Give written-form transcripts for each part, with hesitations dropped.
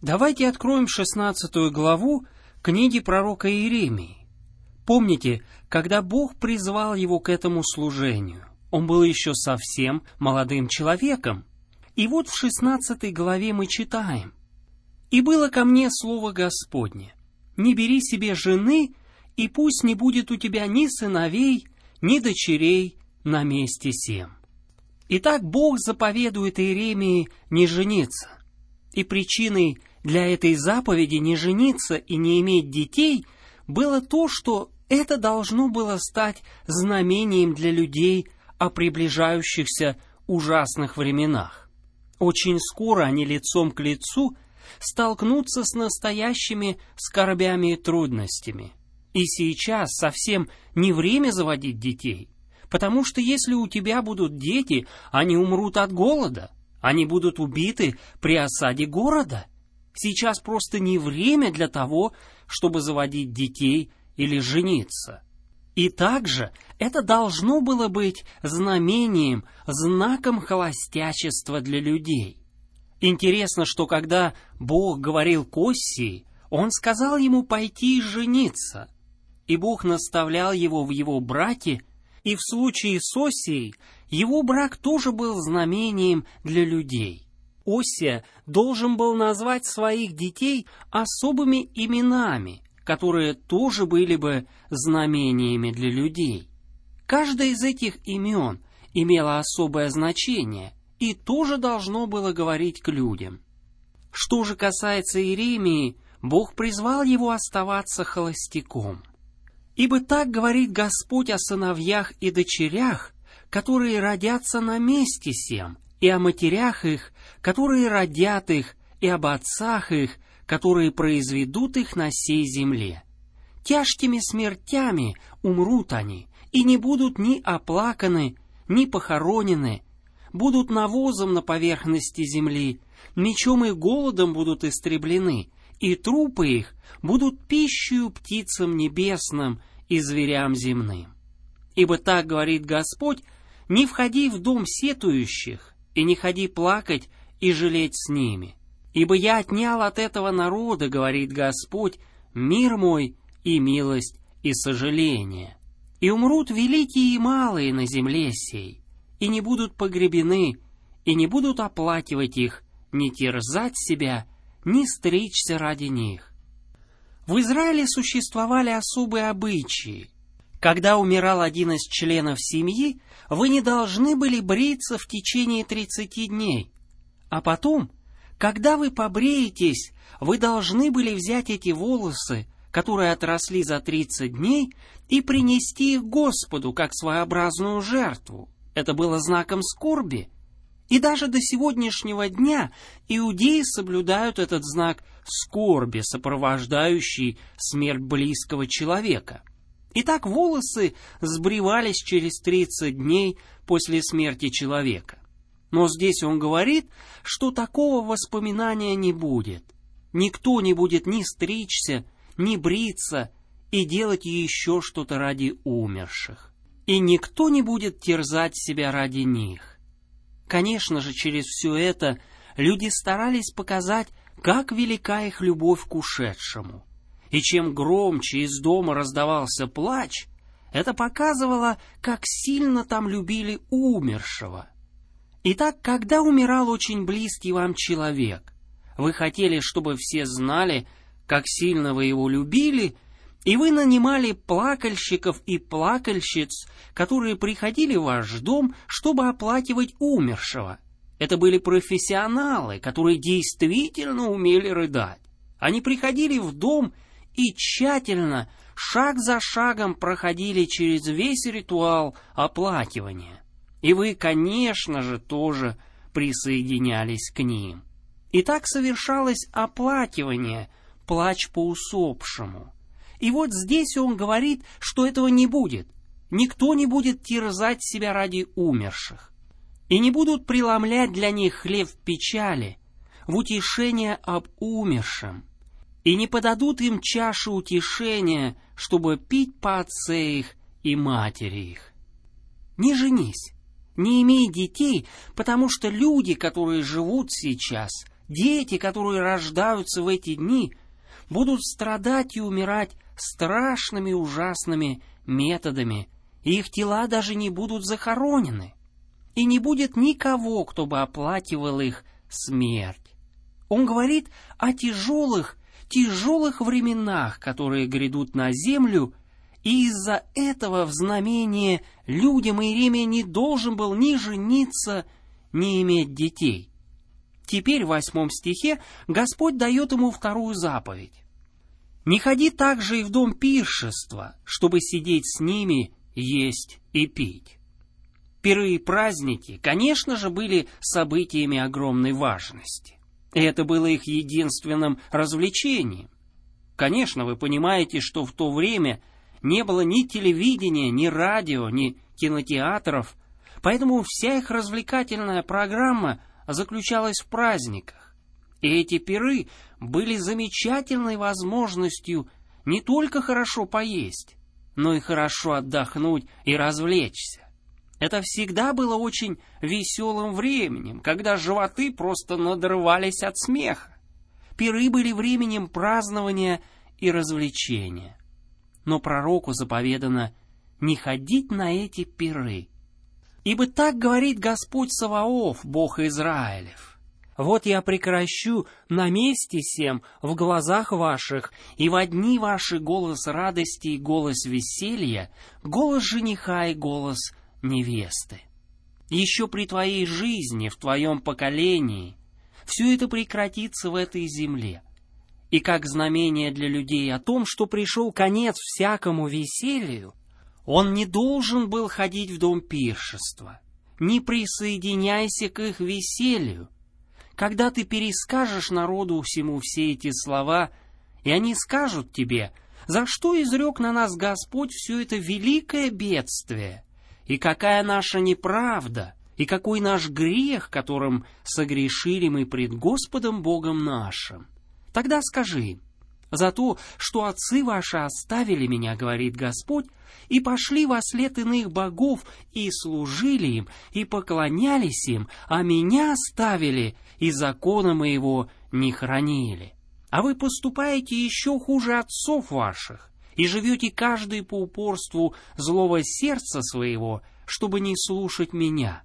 Давайте откроем 16 главу книги пророка Иеремии. Помните, когда Бог призвал его к этому служению, он был еще совсем молодым человеком. И вот в 16 главе мы читаем: «И было ко мне слово Господне: не бери себе жены, и пусть не будет у тебя ни сыновей, ни дочерей на месте сем». Итак, Бог заповедует Иеремии не жениться. И причиной для этой заповеди не жениться и не иметь детей было то, что это должно было стать знамением для людей о приближающихся ужасных временах. Очень скоро они лицом к лицу столкнутся с настоящими скорбями и трудностями. И сейчас совсем не время заводить детей, потому что если у тебя будут дети, они умрут от голода, они будут убиты при осаде города. Сейчас просто не время для того, чтобы заводить детей или жениться. И также это должно было быть знамением, знаком холостячества для людей. Интересно, что когда Бог говорил к Оссии, Он сказал ему пойти и жениться. И Бог наставлял его в его браке, и в случае с Оссией его брак тоже был знамением для людей. Оссия должен был назвать своих детей особыми именами, которые тоже были бы знамениями для людей. Каждое из этих имен имело особое значение и тоже должно было говорить к людям. Что же касается Иеремии, Бог призвал его оставаться холостяком. «Ибо так говорит Господь о сыновьях и дочерях, которые родятся на месте сем, и о матерях их, которые родят их, и об отцах их, которые произведут их на сей земле. Тяжкими смертями умрут они, и не будут ни оплаканы, ни похоронены, будут навозом на поверхности земли, мечом и голодом будут истреблены, и трупы их будут пищею птицам небесным и зверям земным. Ибо так говорит Господь: не входи в дом сетующих, и не ходи плакать и жалеть с ними. Ибо я отнял от этого народа, говорит Господь, мир мой и милость и сожаление. И умрут великие и малые на земле сей, и не будут погребены, и не будут оплакивать их, ни терзать себя, ни стричься ради них». В Израиле существовали особые обычаи. Когда умирал один из членов семьи, вы не должны были бриться в течение 30 дней. А потом, когда вы побреетесь, вы должны были взять эти волосы, которые отросли за 30 дней, и принести их Господу как своеобразную жертву. Это было знаком скорби. И даже до сегодняшнего дня иудеи соблюдают этот знак скорби, сопровождающий смерть близкого человека. Итак, волосы сбривались через 30 дней после смерти человека. Но здесь он говорит, что такого воспоминания не будет. Никто не будет ни стричься, ни бриться и делать еще что-то ради умерших. И никто не будет терзать себя ради них. Конечно же, через все это люди старались показать, как велика их любовь к ушедшему. И чем громче из дома раздавался плач, это показывало, как сильно там любили умершего. Итак, когда умирал очень близкий вам человек, вы хотели, чтобы все знали, как сильно вы его любили, и вы нанимали плакальщиков и плакальщиц, которые приходили в ваш дом, чтобы оплакивать умершего. Это были профессионалы, которые действительно умели рыдать. Они приходили в дом и тщательно, шаг за шагом проходили через весь ритуал оплакивания. И вы, конечно же, тоже присоединялись к ним. И так совершалось оплакивание, плач по усопшему. И вот здесь он говорит, что этого не будет. Никто не будет терзать себя ради умерших. И не будут преломлять для них хлеб в печали, в утешение об умершем. И не подадут им чашу утешения, чтобы пить по отце их и матери их. Не женись, не имей детей, потому что люди, которые живут сейчас, Дети, которые рождаются в эти дни, будут страдать и умирать страшными ужасными методами, и их тела даже не будут захоронены. И не будет никого, кто бы оплакивал их смерть. Он говорит о тяжелых временах, которые грядут на землю, и из-за этого в знамение людям Иеремия не должен был ни жениться, ни иметь детей. Теперь в 8 стихе Господь дает ему вторую заповедь. «Не ходи также и в дом пиршества, чтобы сидеть с ними, есть и пить». Пиры и праздники, конечно же, были событиями огромной важности. И это было их единственным развлечением. Конечно, вы понимаете, что в то время не было ни телевидения, ни радио, ни кинотеатров, поэтому вся их развлекательная программа заключалась в праздниках. И эти пиры были замечательной возможностью не только хорошо поесть, но и хорошо отдохнуть и развлечься. Это всегда было очень веселым временем, когда животы просто надрывались от смеха. Пиры были временем празднования и развлечения. Но пророку заповедано не ходить на эти пиры. Ибо так говорит Господь Саваоф, Бог Израилев: «Вот я прекращу на месте сем в глазах ваших, и во дни ваши голос радости и голос веселья, голос жениха и голос невесты. Еще при твоей жизни, в твоем поколении, все это прекратится в этой земле. И как знамение для людей о том, что пришел конец всякому веселью, он не должен был ходить в дом пиршества. Не присоединяйся к их веселью. Когда ты перескажешь народу всему все эти слова, и они скажут тебе: за что изрек на нас Господь все это великое бедствие? И какая наша неправда, и какой наш грех, которым согрешили мы пред Господом Богом нашим? Тогда скажи им: за то, что отцы ваши оставили меня, говорит Господь, и пошли во след иных богов, и служили им, и поклонялись им, а меня оставили, и закона моего не хранили. А вы поступаете еще хуже отцов ваших, и живете каждый по упорству злого сердца своего, чтобы не слушать меня».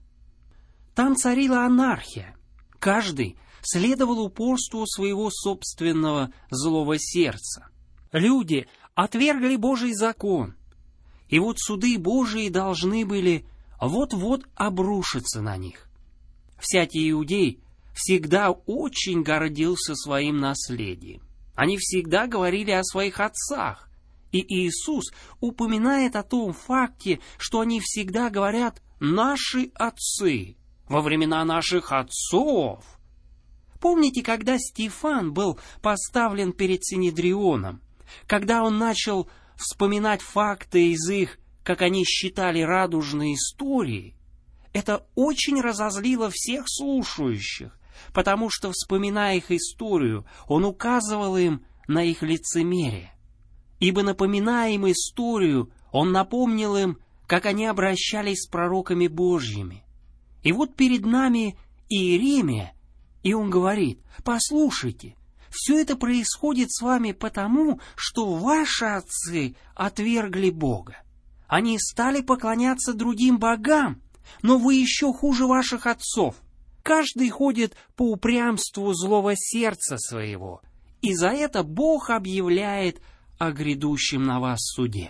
Там царила анархия. Каждый следовал упорству своего собственного злого сердца. Люди отвергли Божий закон, и вот суды Божии должны были вот-вот обрушиться на них. Всякий иудей всегда очень гордился своим наследием. Они всегда говорили о своих отцах. И Иисус упоминает о том факте, что они всегда говорят «наши отцы», во времена наших отцов. Помните, когда Стефан был поставлен перед Синедрионом, когда он начал вспоминать факты из их, как они считали, радужной истории? Это очень разозлило всех слушающих, потому что, вспоминая их историю, он указывал им на их лицемерие. Ибо, напоминая им историю, он напомнил им, как они обращались с пророками Божьими. И вот перед нами Иеремия, и он говорит: послушайте, все это происходит с вами потому, что ваши отцы отвергли Бога. Они стали поклоняться другим богам, но вы еще хуже ваших отцов. Каждый ходит по упрямству злого сердца своего, и за это Бог объявляет о грядущем на вас суде.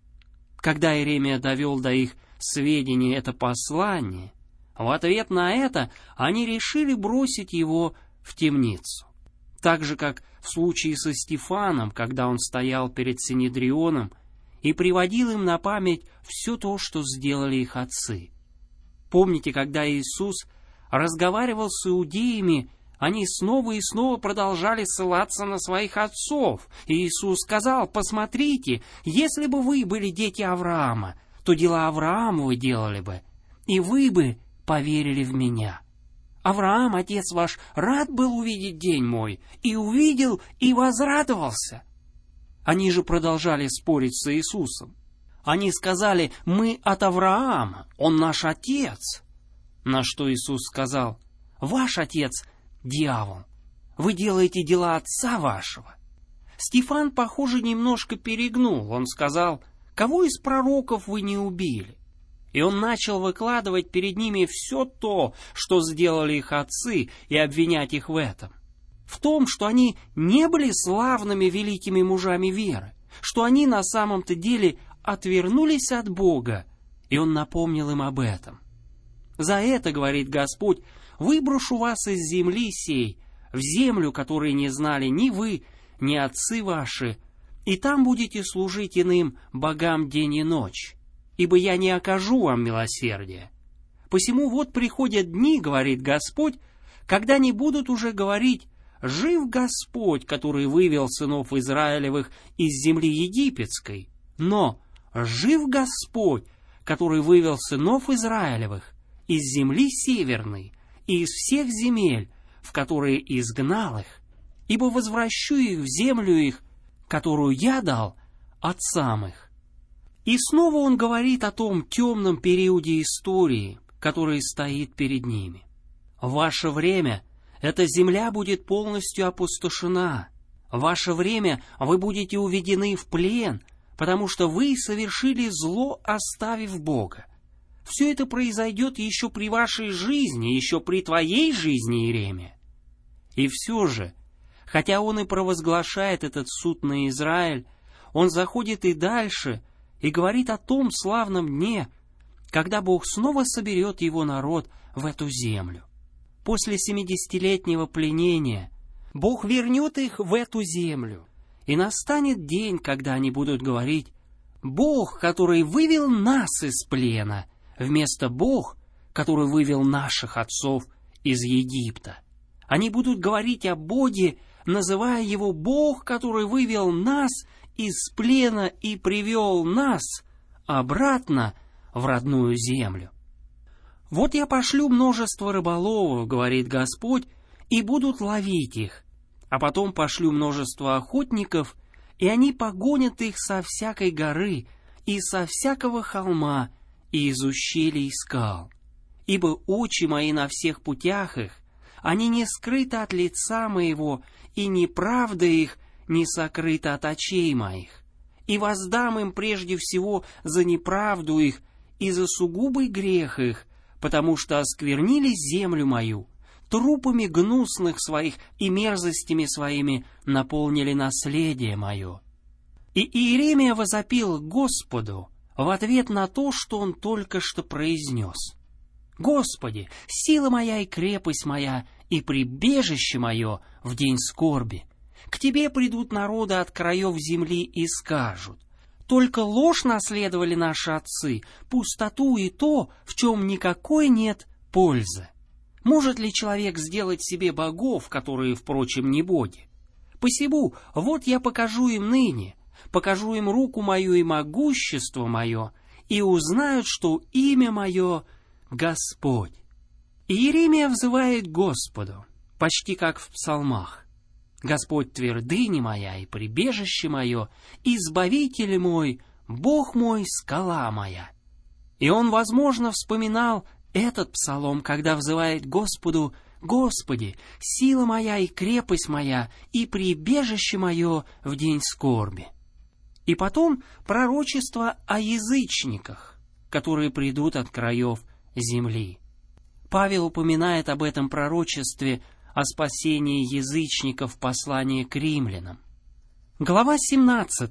Когда Иеремия довел до их сведения это послание, в ответ на это они решили бросить его в темницу. Так же, как в случае со Стефаном, когда он стоял перед Синедрионом и приводил им на память все то, что сделали их отцы. Помните, когда Иисус разговаривал с иудеями, они снова и снова продолжали ссылаться на своих отцов. И Иисус сказал: посмотрите, если бы вы были дети Авраама, то дела Авраама вы делали бы, и вы бы поверили в меня. Авраам, отец ваш, рад был увидеть день мой, и увидел, и возрадовался. Они же продолжали спорить с Иисусом. Они сказали: мы от Авраама, он наш отец. На что Иисус сказал: ваш отец — дьявол, вы делаете дела отца вашего». Стефан, похоже, немножко перегнул. Он сказал: «Кого из пророков вы не убили?» И он начал выкладывать перед ними все то, что сделали их отцы, и обвинять их в этом. В том, что они не были славными великими мужами веры, что они на самом-то деле отвернулись от Бога, и он напомнил им об этом. «За это, — говорит Господь, — выброшу вас из земли сей, в землю, которой не знали ни вы, ни отцы ваши, и там будете служить иным богам день и ночь, ибо я не окажу вам милосердия. Посему вот приходят дни, — говорит Господь, — когда не будут уже говорить: жив Господь, который вывел сынов Израилевых из земли египетской, но жив Господь, который вывел сынов Израилевых из земли северной и из всех земель, в которые изгнал их, ибо возвращу их в землю их, которую я дал отцам их». И снова он говорит о том темном периоде истории, который стоит перед ними. «В ваше время эта земля будет полностью опустошена. В ваше время вы будете уведены в плен, потому что вы совершили зло, оставив Бога. Все это произойдет еще при вашей жизни, еще при твоей жизни, Иеремия». И все же, хотя он и провозглашает этот суд на Израиль, он заходит и дальше и говорит о том славном дне, когда Бог снова соберет его народ в эту землю. После 70-летнего пленения Бог вернет их в эту землю, и настанет день, когда они будут говорить: «Бог, который вывел нас из плена», вместо «Бог, который вывел наших отцов из Египта». Они будут говорить о Боге, называя Его «Бог, который вывел нас из плена и привел нас обратно в родную землю». «Вот я пошлю множество рыболовов, — говорит Господь, — и будут ловить их, а потом пошлю множество охотников, и они погонят их со всякой горы и со всякого холма и из ущелий скал. Ибо очи мои на всех путях их, они не скрыты от лица моего, и неправда их не сокрыта от очей моих. И воздам им прежде всего за неправду их и за сугубый грех их, потому что осквернили землю мою, трупами гнусных своих и мерзостями своими наполнили наследие мое». И Иеремия возопил Господу в ответ на то, что он только что произнес: «Господи, сила моя и крепость моя, и прибежище мое в день скорби. К Тебе придут народы от краев земли и скажут: только ложь наследовали наши отцы, пустоту и то, в чем никакой нет пользы. Может ли человек сделать себе богов, которые, впрочем, не боги? Посему вот я покажу им ныне, покажу им руку мою и могущество мое, и узнают, что имя мое — Господь». И Иеремия взывает Господу, почти как в псалмах: «Господь твердыня моя и прибежище мое, избавитель мой, Бог мой, скала моя». И он, возможно, вспоминал этот псалом, когда взывает Господу: «Господи, сила моя и крепость моя, и прибежище мое в день скорби». И потом пророчество о язычниках, которые придут от краев земли. Павел упоминает об этом пророчестве о спасении язычников в послании к римлянам. Глава 17.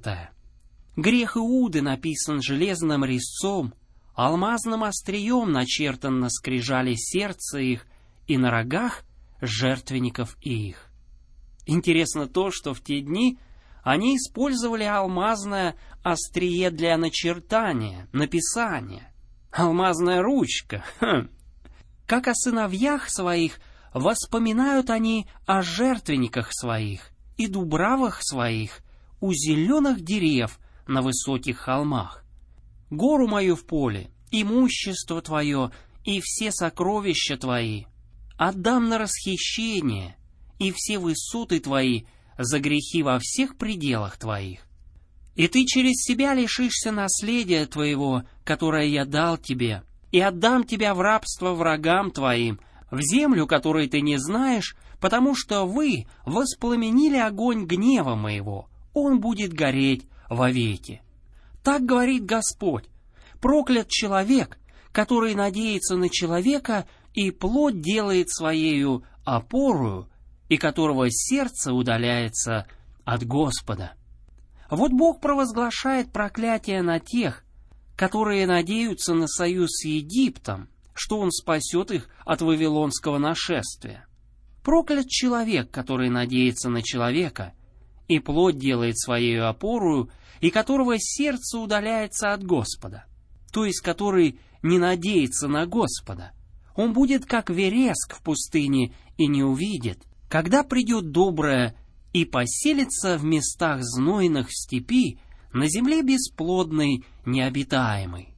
Грех Иуды написан железным резцом, алмазным острием начертан на скрижали сердца их и на рогах жертвенников их. Интересно то, что в те дни они использовали алмазное острие для начертания, написания. Алмазная ручка. Как о сыновьях своих воспоминают они о жертвенниках своих и дубравах своих у зеленых дерев на высоких холмах. Гору мою в поле, имущество твое и все сокровища твои отдам на расхищение, и все высоты твои за грехи во всех пределах твоих. И ты через себя лишишься наследия твоего, которое я дал тебе, и отдам тебя в рабство врагам твоим, в землю, которой ты не знаешь, потому что вы воспламенили огонь гнева моего, он будет гореть вовеки. Так говорит Господь: проклят человек, который надеется на человека и плоть делает своею опорою, и которого сердце удаляется от Господа. Вот Бог провозглашает проклятие на тех, которые надеются на союз с Египтом, что Он спасет их от вавилонского нашествия. Проклят человек, который надеется на человека, и плоть делает своей опорою, и которого сердце удаляется от Господа, то есть который не надеется на Господа. Он будет как вереск в пустыне и не увидит, когда придет доброе, и поселится в местах знойных степи, на земле бесплодной, необитаемой.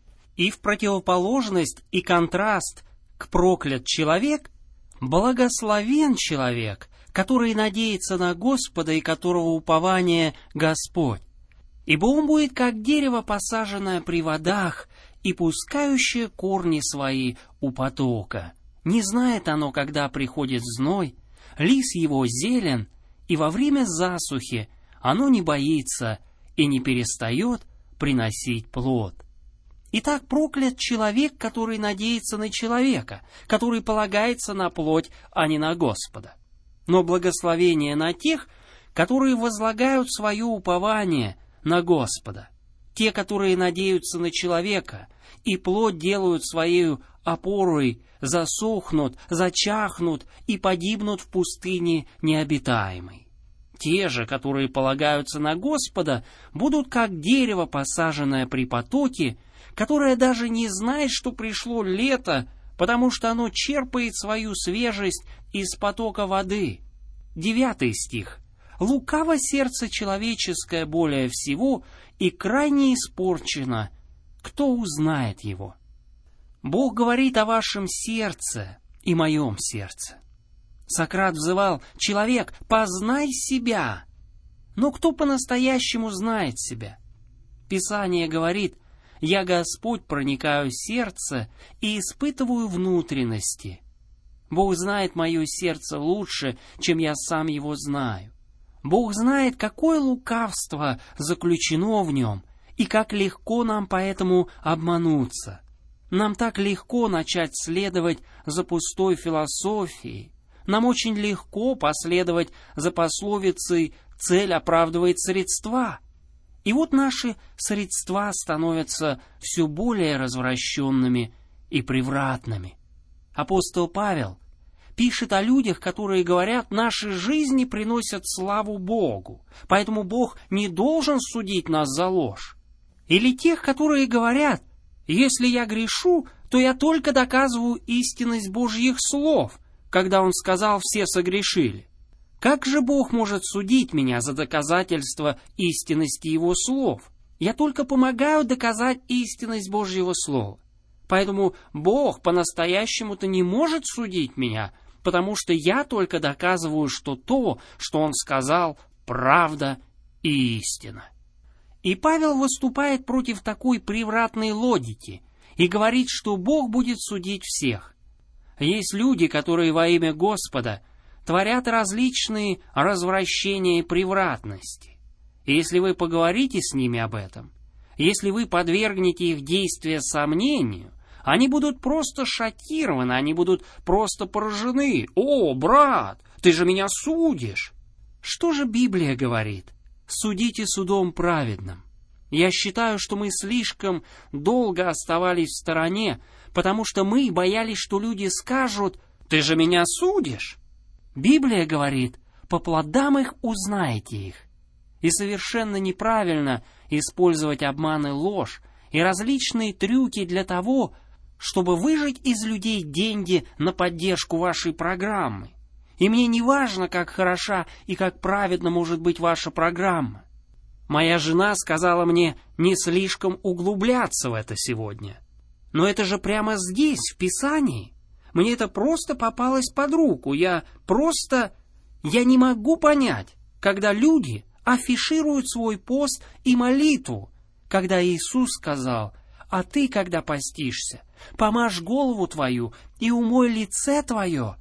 И в противоположность и контраст к проклят человек, благословен человек, который надеется на Господа и которого упование Господь. Ибо он будет как дерево, посаженное при водах, и пускающее корни свои у потока. Не знает оно, когда приходит зной, лист его зелен, и во время засухи оно не боится и не перестает приносить плод. Итак, проклят человек, который надеется на человека, который полагается на плоть, а не на Господа. Но благословение на тех, которые возлагают свое упование на Господа. Те, которые надеются на человека и плоть делают своей опорой, засохнут, зачахнут и погибнут в пустыне необитаемой. Те же, которые полагаются на Господа, будут как дерево, посаженное при потоке, которое даже не знает, что пришло лето, потому что оно черпает свою свежесть из потока воды. 9 стих. «Лукаво сердце человеческое более всего, и крайне испорчено. Кто узнает его?» Бог говорит о вашем сердце и моем сердце. Сократ взывал: «Человек, познай себя». Но кто по-настоящему знает себя? Писание говорит: «Я, Господь, проникаю в сердце и испытываю внутренности». Бог знает мое сердце лучше, чем я сам его знаю. Бог знает, какое лукавство заключено в нем, и как легко нам поэтому обмануться. Нам так легко начать следовать за пустой философией. Нам очень легко последовать за пословицей «цель оправдывает средства». И вот наши средства становятся все более развращенными и превратными. Апостол Павел пишет о людях, которые говорят: «Наши жизни приносят славу Богу, поэтому Бог не должен судить нас за ложь». Или тех, которые говорят: «Если я грешу, то я только доказываю истинность Божьих слов», когда Он сказал: «Все согрешили». Как же Бог может судить меня за доказательство истинности Его слов? Я только помогаю доказать истинность Божьего слова. Поэтому Бог по-настоящему-то не может судить меня, потому что я только доказываю, что то, что Он сказал, правда и истина. И Павел выступает против такой превратной логики и говорит, что Бог будет судить всех. Есть люди, которые во имя Господа творят различные развращения и превратности. И если вы поговорите с ними об этом, если вы подвергнете их действия сомнению, они будут просто шокированы, они будут просто поражены. «О, брат, ты же меня судишь!» Что же Библия говорит? «Судите судом праведным». Я считаю, что мы слишком долго оставались в стороне, потому что мы боялись, что люди скажут: «Ты же меня судишь!» Библия говорит: «По плодам их узнаете их». И совершенно неправильно использовать обман и ложь и различные трюки для того, чтобы выжать из людей деньги на поддержку вашей программы. И мне не важно, как хороша и как праведна может быть ваша программа. Моя жена сказала мне не слишком углубляться в это сегодня. Но это же прямо здесь, в Писании. Мне это просто попалось под руку. Я не могу понять, когда люди афишируют свой пост и молитву, когда Иисус сказал: «А ты, когда постишься, помажь голову твою и умой лице твое».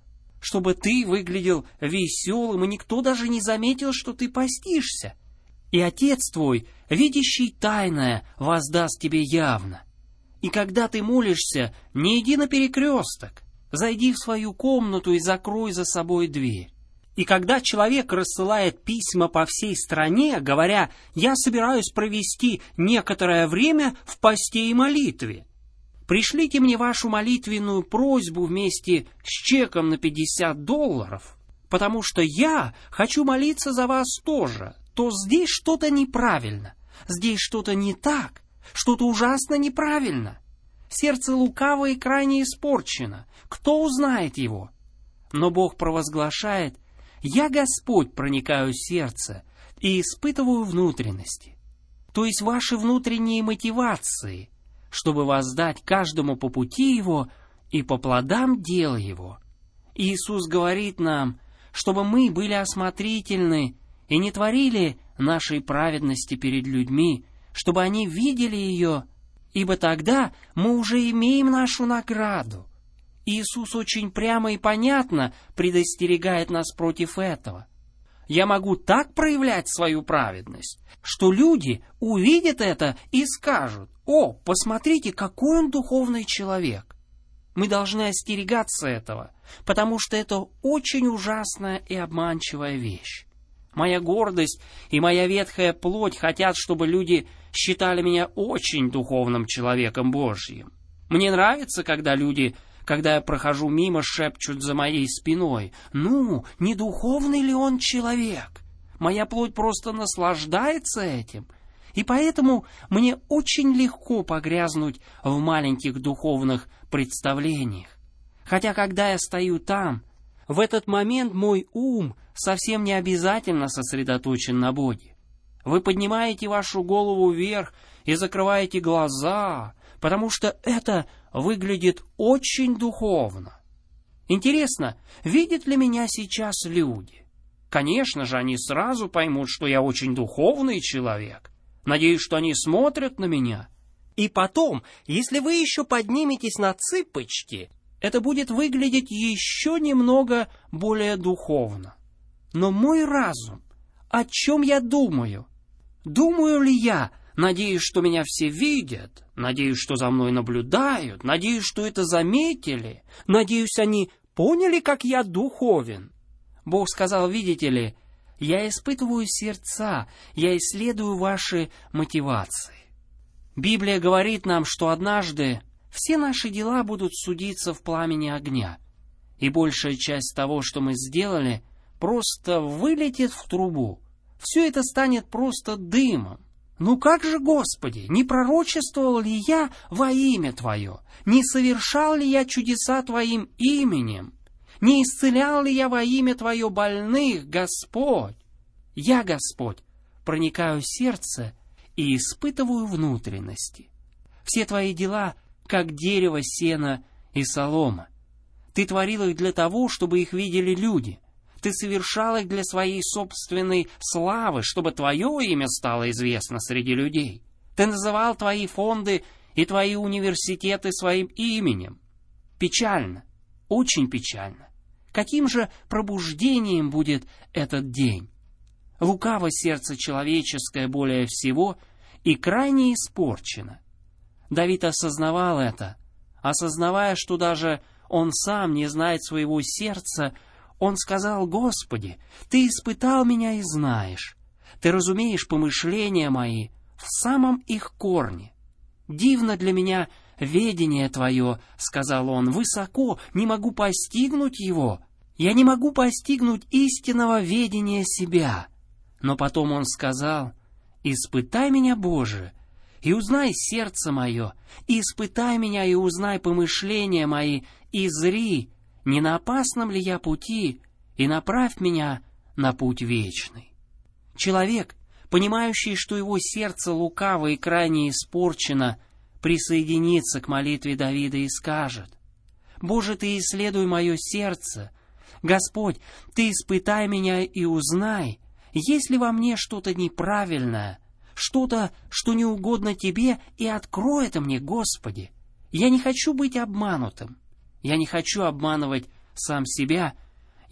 чтобы ты выглядел веселым, и никто даже не заметил, что ты постишься. И Отец твой, видящий тайное, воздаст тебе явно. И когда ты молишься, не иди на перекресток, зайди в свою комнату и закрой за собой дверь. И когда человек рассылает письма по всей стране, говоря: «Я собираюсь провести некоторое время в посте и молитве», пришлите мне вашу молитвенную просьбу вместе с чеком на $50, потому что я хочу молиться за вас тоже, то здесь что-то неправильно, здесь что-то не так, что-то ужасно неправильно. Сердце лукаво и крайне испорчено. Кто узнает его? Но Бог провозглашает: «Я, Господь, проникаю в сердце и испытываю внутренности», то есть ваши внутренние мотивации, чтобы воздать каждому по пути его и по плодам дела его. Иисус говорит нам, чтобы мы были осмотрительны и не творили нашей праведности перед людьми, чтобы они видели ее, ибо тогда мы уже имеем нашу награду. Иисус очень прямо и понятно предостерегает нас против этого. Я могу так проявлять свою праведность, что люди увидят это и скажут: «О, посмотрите, какой он духовный человек». Мы должны остерегаться этого, потому что это очень ужасная и обманчивая вещь. Моя гордость и моя ветхая плоть хотят, чтобы люди считали меня очень духовным человеком Божьим. Мне нравится, когда люди, когда я прохожу мимо, шепчут за моей спиной: «Ну, не духовный ли он человек?» Моя плоть просто наслаждается этим. И поэтому мне очень легко погрязнуть в маленьких духовных представлениях. Хотя, когда я стою там, в этот момент мой ум совсем не обязательно сосредоточен на Боге. Вы поднимаете вашу голову вверх и закрываете глаза, потому что это выглядит очень духовно. Интересно, видят ли меня сейчас люди? Конечно же, они сразу поймут, что я очень духовный человек. Надеюсь, что они смотрят на меня. И потом, если вы еще подниметесь на цыпочки, это будет выглядеть еще немного более духовно. Но мой разум, о чем я думаю? Думаю ли я, надеюсь, что меня все видят, надеюсь, что за мной наблюдают, надеюсь, что это заметили, надеюсь, они поняли, как я духовен? Бог сказал: видите ли, я испытываю сердца, я исследую ваши мотивации. Библия говорит нам, что однажды все наши дела будут судиться в пламени огня, и большая часть того, что мы сделали, просто вылетит в трубу. Все это станет просто дымом. Ну как же, Господи, не пророчествовал ли я во имя Твое? Не совершал ли я чудеса Твоим именем? Не исцелял ли я во имя Твое больных, Господь? Я, Господь, проникаю в сердце и испытываю внутренности. Все Твои дела, как дерево, сено и солома. Ты творил их для того, чтобы их видели люди. Ты совершал их для своей собственной славы, чтобы Твое имя стало известно среди людей. Ты называл Твои фонды и Твои университеты своим именем. Печально, очень печально. Каким же пробуждением будет этот день? Лукаво сердце человеческое более всего и крайне испорчено. Давид осознавал это. Осознавая, что даже он сам не знает своего сердца, он сказал: «Господи, Ты испытал меня и знаешь. Ты разумеешь помышления мои в самом их корне. Дивно для меня ведение Твое, — сказал он, — высоко, не могу постигнуть его. Я не могу постигнуть истинного ведения себя». Но потом он сказал: «Испытай меня, Боже, и узнай сердце мое, и испытай меня, и узнай помышления мои, и зри, не на опасном ли я пути, и направь меня на путь вечный». Человек, понимающий, что его сердце лукаво и крайне испорчено, присоединится к молитве Давида и скажет: «Боже, Ты исследуй мое сердце. Господь, Ты испытай меня и узнай, есть ли во мне что-то неправильное, что-то, что не угодно Тебе, и открой это мне, Господи. Я не хочу быть обманутым. Я не хочу обманывать сам себя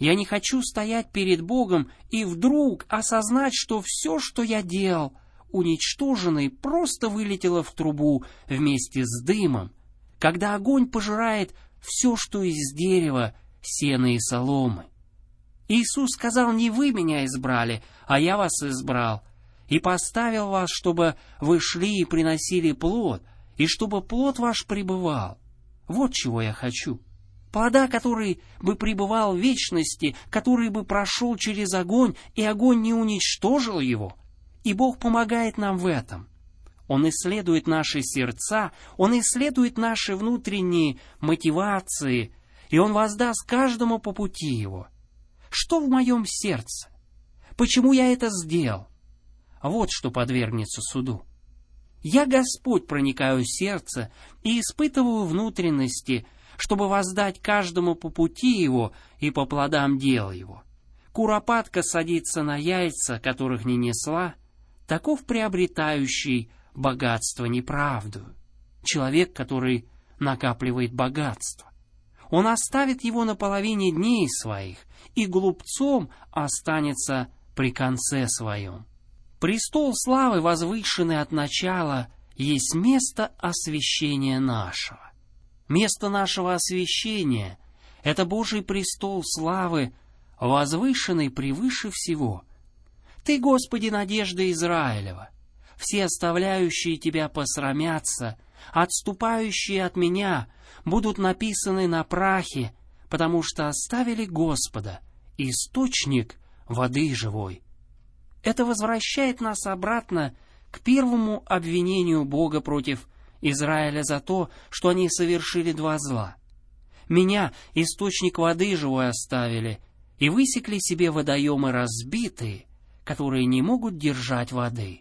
Я не хочу стоять перед Богом и вдруг осознать, что все, что я делал, уничтожено и просто вылетело в трубу вместе с дымом, когда огонь пожирает все, что из дерева, сена и соломы. Иисус сказал: не вы меня избрали, а я вас избрал, и поставил вас, чтобы вы шли и приносили плод, и чтобы плод ваш пребывал. Вот чего я хочу. Плода, который бы пребывал в вечности, который бы прошел через огонь, и огонь не уничтожил его. И Бог помогает нам в этом. Он исследует наши сердца, Он исследует наши внутренние мотивации, и Он воздаст каждому по пути его. Что в моем сердце? Почему я это сделал? Вот что подвергнется суду. Я, Господь, проникаю в сердце и испытываю внутренности, чтобы воздать каждому по пути его и по плодам дел его. Куропатка садится на яйца, которых не несла, таков приобретающий богатство неправдою. Человек, который накапливает богатство. Он оставит его на половине дней своих, и глупцом останется при конце своем. Престол славы, возвышенный от начала, есть место освящения нашего. Место нашего освящения — это Божий престол славы, возвышенный превыше всего. Ты, Господи, надежда Израилева. Все оставляющие Тебя посрамятся, отступающие от Меня будут написаны на прахе, потому что оставили Господа, источник воды живой. Это возвращает нас обратно к первому обвинению Бога против Израиля за то, что они совершили два зла. Меня, источник воды живой, оставили, и высекли себе водоемы разбитые, которые не могут держать воды.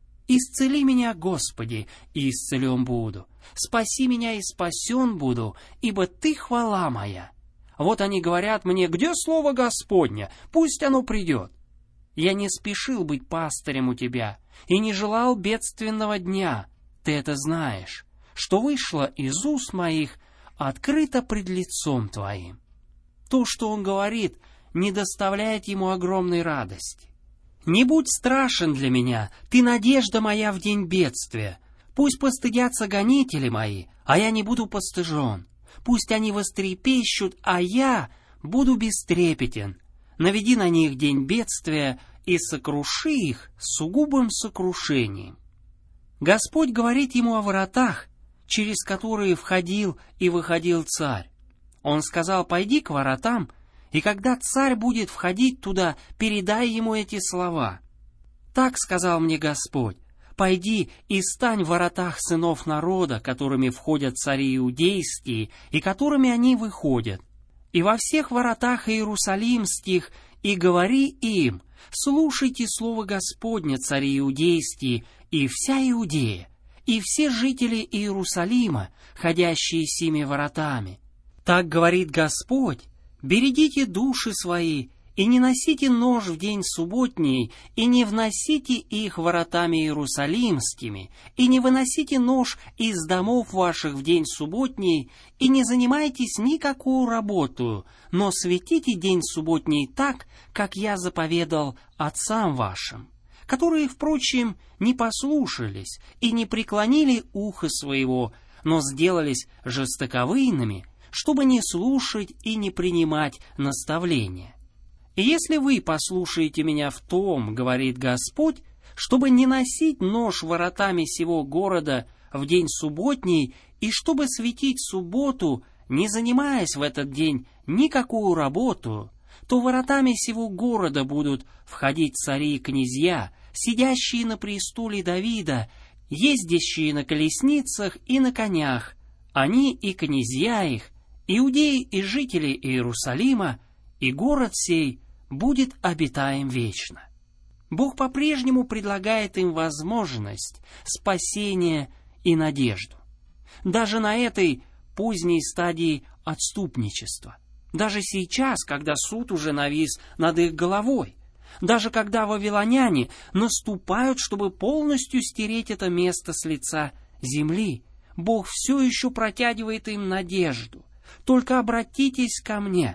Исцели меня, Господи, и исцелен буду. Спаси меня, и спасен буду, ибо Ты хвала моя. Вот они говорят мне: где слово Господня? Пусть оно придет. Я не спешил быть пастырем у Тебя и не желал бедственного дня. Ты это знаешь, что вышло из уст моих, открыто пред лицом Твоим. То, что он говорит, не доставляет ему огромной радости. Не будь страшен для меня, Ты надежда моя в день бедствия. Пусть постыдятся гонители мои, а я не буду постыжен. Пусть они вострепещут, а я буду бестрепетен. Наведи на них день бедствия и сокруши их сугубым сокрушением. Господь говорит ему о воротах, через которые входил и выходил царь. Он сказал: пойди к воротам, и когда царь будет входить туда, передай ему эти слова. Так сказал мне Господь: пойди и стань в воротах сынов народа, которыми входят цари иудейские, и которыми они выходят, и во всех воротах иерусалимских, и говори им: слушайте слово Господне, цари иудейские, и вся Иудея, и все жители Иерусалима, ходящие сими воротами. Так говорит Господь: берегите души свои, и не носите нож в день субботний, и не вносите их воротами иерусалимскими, и не выносите нож из домов ваших в день субботний, и не занимайтесь никакую работу, но светите день субботний так, как я заповедал отцам вашим, которые, впрочем, не послушались и не преклонили ухо своего, но сделались жестоковыйными, чтобы не слушать и не принимать наставления. И если вы послушаете меня в том, говорит Господь, чтобы не носить нож воротами сего города в день субботний, и чтобы светить субботу, не занимаясь в этот день никакую работу, то воротами сего города будут входить цари и князья, сидящие на престоле Давида, ездящие на колесницах и на конях, они и князья их, иудеи и жители Иерусалима, и город сей будет обитаем вечно. Бог по-прежнему предлагает им возможность спасения и надежду. Даже на этой поздней стадии отступничества. Даже сейчас, когда суд уже навис над их головой. Даже когда вавилоняне наступают, чтобы полностью стереть это место с лица земли, Бог все еще протягивает им надежду. Только обратитесь ко мне.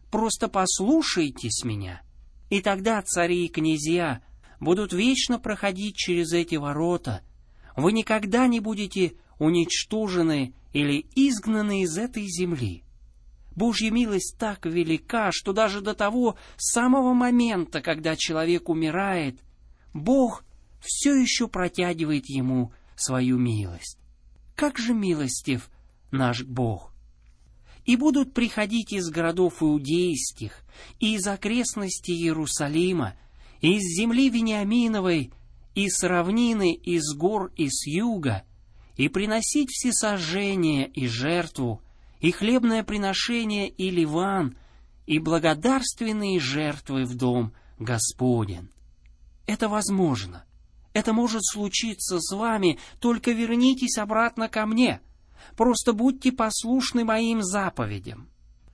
просто послушайтесь меня. И тогда цари и князья будут вечно проходить через эти ворота. Вы никогда не будете уничтожены или изгнаны из этой земли. Божья милость так велика, что даже до того самого момента, когда человек умирает, Бог все еще протягивает ему свою милость. Как же милостив наш Бог! И будут приходить из городов иудейских, и из окрестностей Иерусалима, и из земли Вениаминовой, и с равнины, и с гор, и с юга, и приносить всесожжение и жертву, и хлебное приношение, и ливан, и благодарственные жертвы в дом Господень. Это возможно. Это может случиться с вами, только вернитесь обратно ко мне. Просто будьте послушны моим заповедям.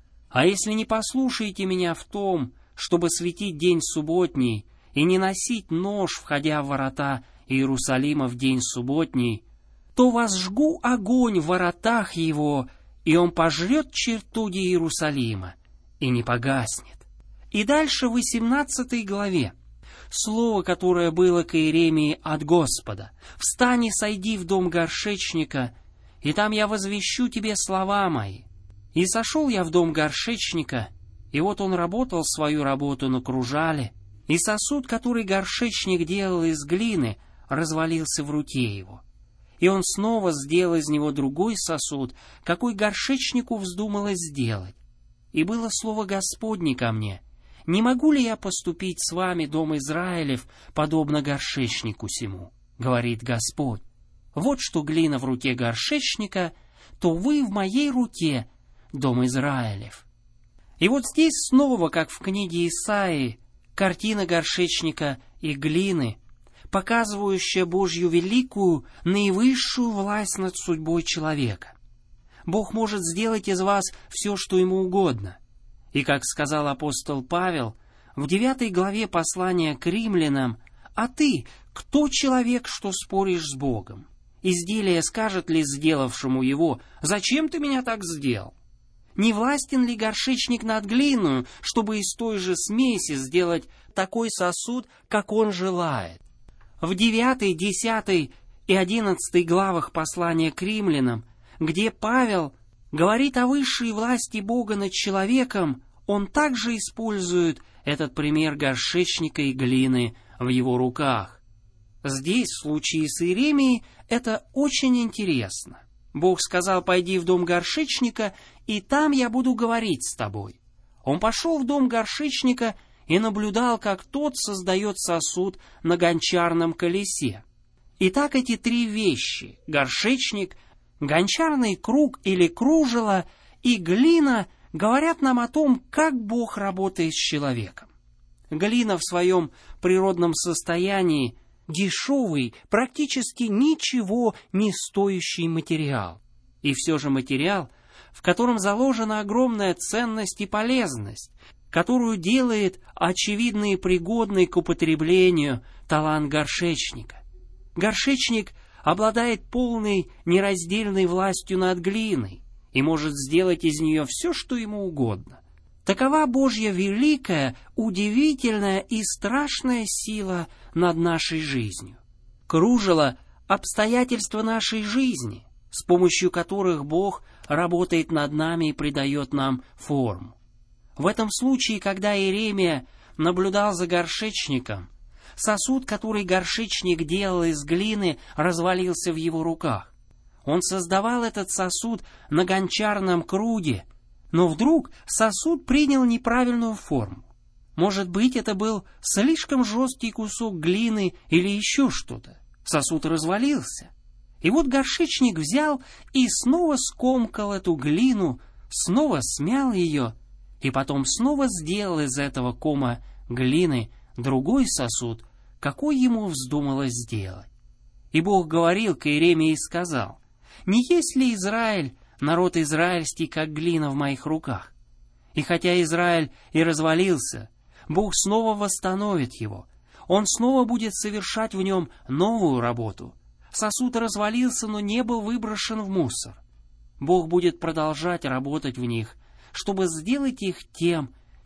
А если не послушаете меня в том, чтобы светить день субботний и не носить нож, входя в ворота Иерусалима в день субботний, то возжгу огонь в воротах его, и он пожрет чертоги Иерусалима, и не погаснет. И дальше в 18 главе. Слово, которое было к Иеремии от Господа: «Встань и сойди в дом горшечника, и там я возвещу тебе слова мои». И сошел я в дом горшечника, и вот он работал свою работу на кружале, и сосуд, который горшечник делал из глины, развалился в руке его. И он снова сделал из него другой сосуд, какой горшечнику вздумалось сделать. И было слово Господне ко мне: «Не могу ли я поступить с вами, дом Израилев, подобно горшечнику сему? Говорит Господь. Вот что глина в руке горшечника, то вы в моей руке, дом Израилев». И вот здесь снова, как в книге Исаии, картина горшечника и глины, показывающая Божью великую, наивысшую власть над судьбой человека. Бог может сделать из вас все, что ему угодно. И, как сказал апостол Павел в 9 главе послания к римлянам: «А ты, кто человек, что споришь с Богом? Изделие скажет ли сделавшему его: зачем ты меня так сделал? Не властен ли горшечник над глиной, чтобы из той же смеси сделать такой сосуд, как он желает?» В 9, 10 и 11 главах послания к римлянам, где Павел говорит о высшей власти Бога над человеком, он также использует этот пример горшечника и глины в его руках. Здесь, в случае с Иеремией, это очень интересно. Бог сказал: «Пойди в дом горшечника, и там я буду говорить с тобой». Он пошел в дом горшечника и наблюдал, как тот создает сосуд на гончарном колесе. Итак, эти три вещи — горшечник, гончарный круг или кружево и глина — говорят нам о том, как Бог работает с человеком. Глина в своем природном состоянии — дешевый, практически ничего не стоящий материал. И все же материал, в котором заложена огромная ценность и полезность, которую делает очевидно и пригодный к употреблению талант горшечника. Горшечник обладает полной нераздельной властью над глиной и может сделать из нее все, что ему угодно. Такова Божья великая, удивительная и страшная сила над нашей жизнью. Кружево — обстоятельства нашей жизни, с помощью которых Бог работает над нами и придает нам форму. В этом случае, когда Иеремия наблюдал за горшечником, сосуд, который горшечник делал из глины, развалился в его руках. Он создавал этот сосуд на гончарном круге, но вдруг сосуд принял неправильную форму. Может быть, это был слишком жесткий кусок глины или еще что-то. Сосуд развалился. И вот горшечник взял и снова скомкал эту глину, снова смял ее, и потом снова сделал из этого кома глины другой сосуд, какой ему вздумалось сделать. И Бог говорил к Иеремии и сказал: «Не есть ли Израиль, народ израильский, как глина в моих руках? И хотя Израиль и развалился, Бог снова восстановит его. Он снова будет совершать в нем новую работу. Сосуд развалился, но не был выброшен в мусор. Бог будет продолжать работать в них, чтобы сделать их тем,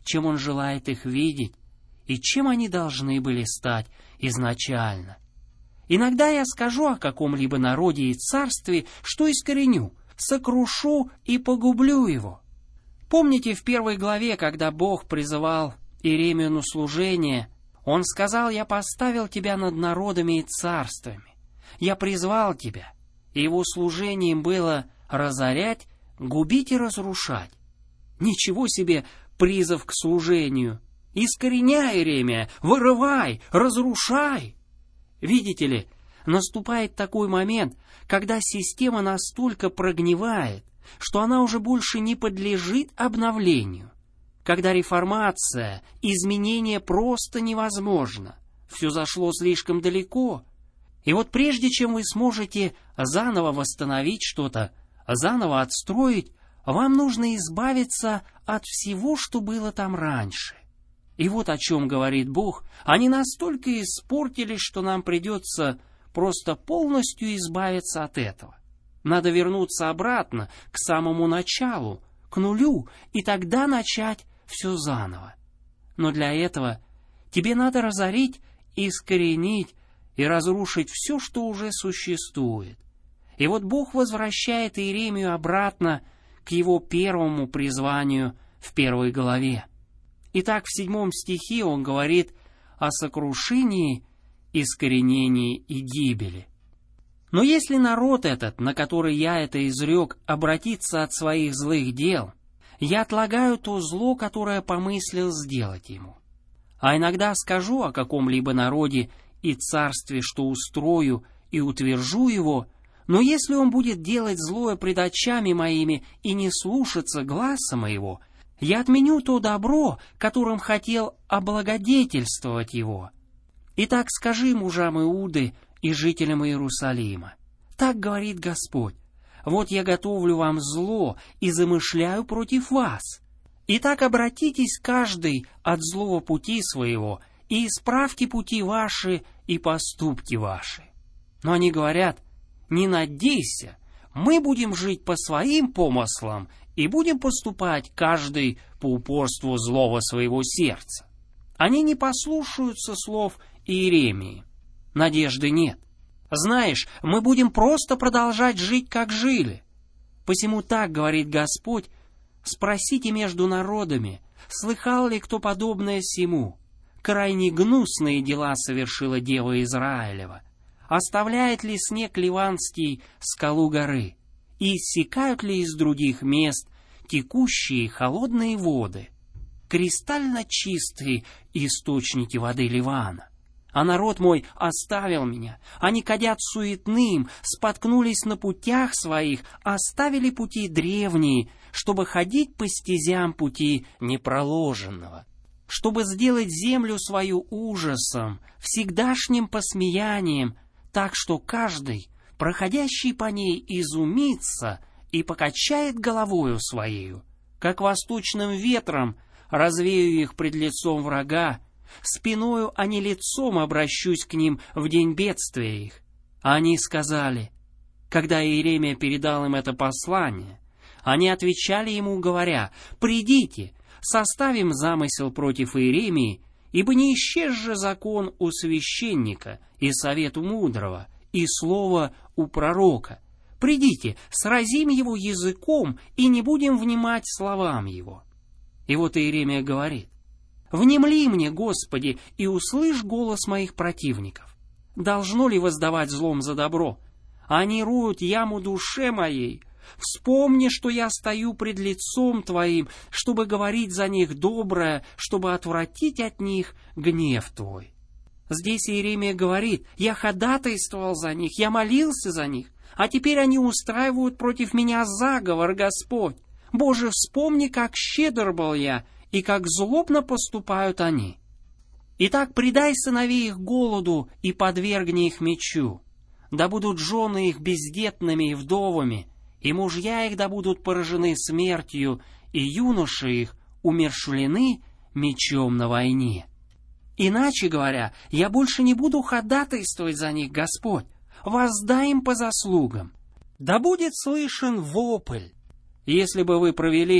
чем Он желает их видеть и чем они должны были стать изначально. Иногда я скажу о каком-либо народе и царстве, что искореню, сокрушу и погублю его. Помните в 1 главе, когда Бог призывал Иеремию на служение, Он сказал: «Я поставил тебя над народами и царствами. Я призвал тебя». И его служением было разорять, губить и разрушать. Ничего себе призыв к служению! Искореняй, Иеремия, вырывай, разрушай! Видите ли, наступает такой момент, когда система настолько прогнивает, что она уже больше не подлежит обновлению. Когда реформация, изменение просто невозможно. Все зашло слишком далеко. И вот прежде чем вы сможете заново восстановить что-то, заново отстроить, вам нужно избавиться от всего, что было там раньше. И вот о чем говорит Бог. Они настолько испортились, что нам придется просто полностью избавиться от этого. Надо вернуться обратно, к самому началу, к нулю, и тогда начать все заново. Но для этого тебе надо разорить, искоренить и разрушить все, что уже существует. И вот Бог возвращает Иеремию обратно к его первому призванию в 1 главе. Итак, в 7 стихе он говорит о сокрушении, искоренении и гибели. Но если народ этот, на который я это изрек, обратится от своих злых дел, я отлагаю то зло, которое помыслил сделать ему. А иногда скажу о каком-либо народе и царстве, что устрою и утвержу его, но если он будет делать злое пред очами моими и не слушаться гласа моего, я отменю то добро, которым хотел облагодетельствовать его. Итак, скажи мужам Иуды и жителям Иерусалима: так говорит Господь: вот я готовлю вам зло и замышляю против вас. Итак, обратитесь каждый от злого пути своего и исправьте пути ваши и поступки ваши. Но они говорят: не надейся, мы будем жить по своим помыслам и будем поступать каждый по упорству злого своего сердца. Они не послушаются слов Иеремии. Надежды нет. Знаешь, мы будем просто продолжать жить, как жили. Посему так говорит Господь: спросите между народами, слыхал ли кто подобное сему? Крайне гнусные дела совершила дева Израилева. Оставляет ли снег ливанский скалу горы? И иссякают ли из других мест текущие холодные воды? Кристально чистые источники воды Ливана. А народ мой оставил меня. Они кадят суетным, споткнулись на путях своих, оставили пути древние, чтобы ходить по стезям пути непроложенного, чтобы сделать землю свою ужасом, всегдашним посмеянием, так что каждый, проходящий по ней, изумится и покачает головою своею, как восточным ветром развею их пред лицом врага, спиною, а не лицом обращусь к ним в день бедствия их. А они сказали, когда Иеремия передал им это послание, они отвечали ему, говоря: «Придите, составим замысел против Иеремии, ибо не исчез же закон у священника и совет у мудрого, и слово у пророка. Придите, сразим его языком и не будем внимать словам его». И вот Иеремия говорит: «Внемли мне, Господи, и услышь голос моих противников. Должно ли воздавать злом за добро? Они роют яму душе моей. Вспомни, что я стою пред лицом Твоим, чтобы говорить за них доброе, чтобы отвратить от них гнев Твой». Здесь Иеремия говорит: «Я ходатайствовал за них, я молился за них, а теперь они устраивают против меня заговор, Господь. Боже, вспомни, как щедр был я, и как злобно поступают они. Итак, предай сыновей их голоду и подвергни их мечу. Да будут жены их бездетными и вдовами, и мужья их да будут поражены смертью, и юноши их умерщвлены мечом на войне. Иначе говоря, я больше не буду ходатайствовать за них, Господь. Воздай им по заслугам. Да будет слышен вопль. Если бы вы провели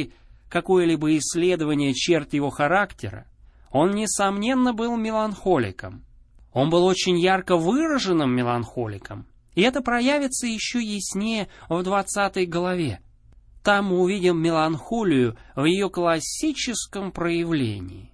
какое-либо исследование черт его характера, он, несомненно, был меланхоликом. Он был очень ярко выраженным меланхоликом, и это проявится еще яснее в 20 главе. Там мы увидим меланхолию в ее классическом проявлении.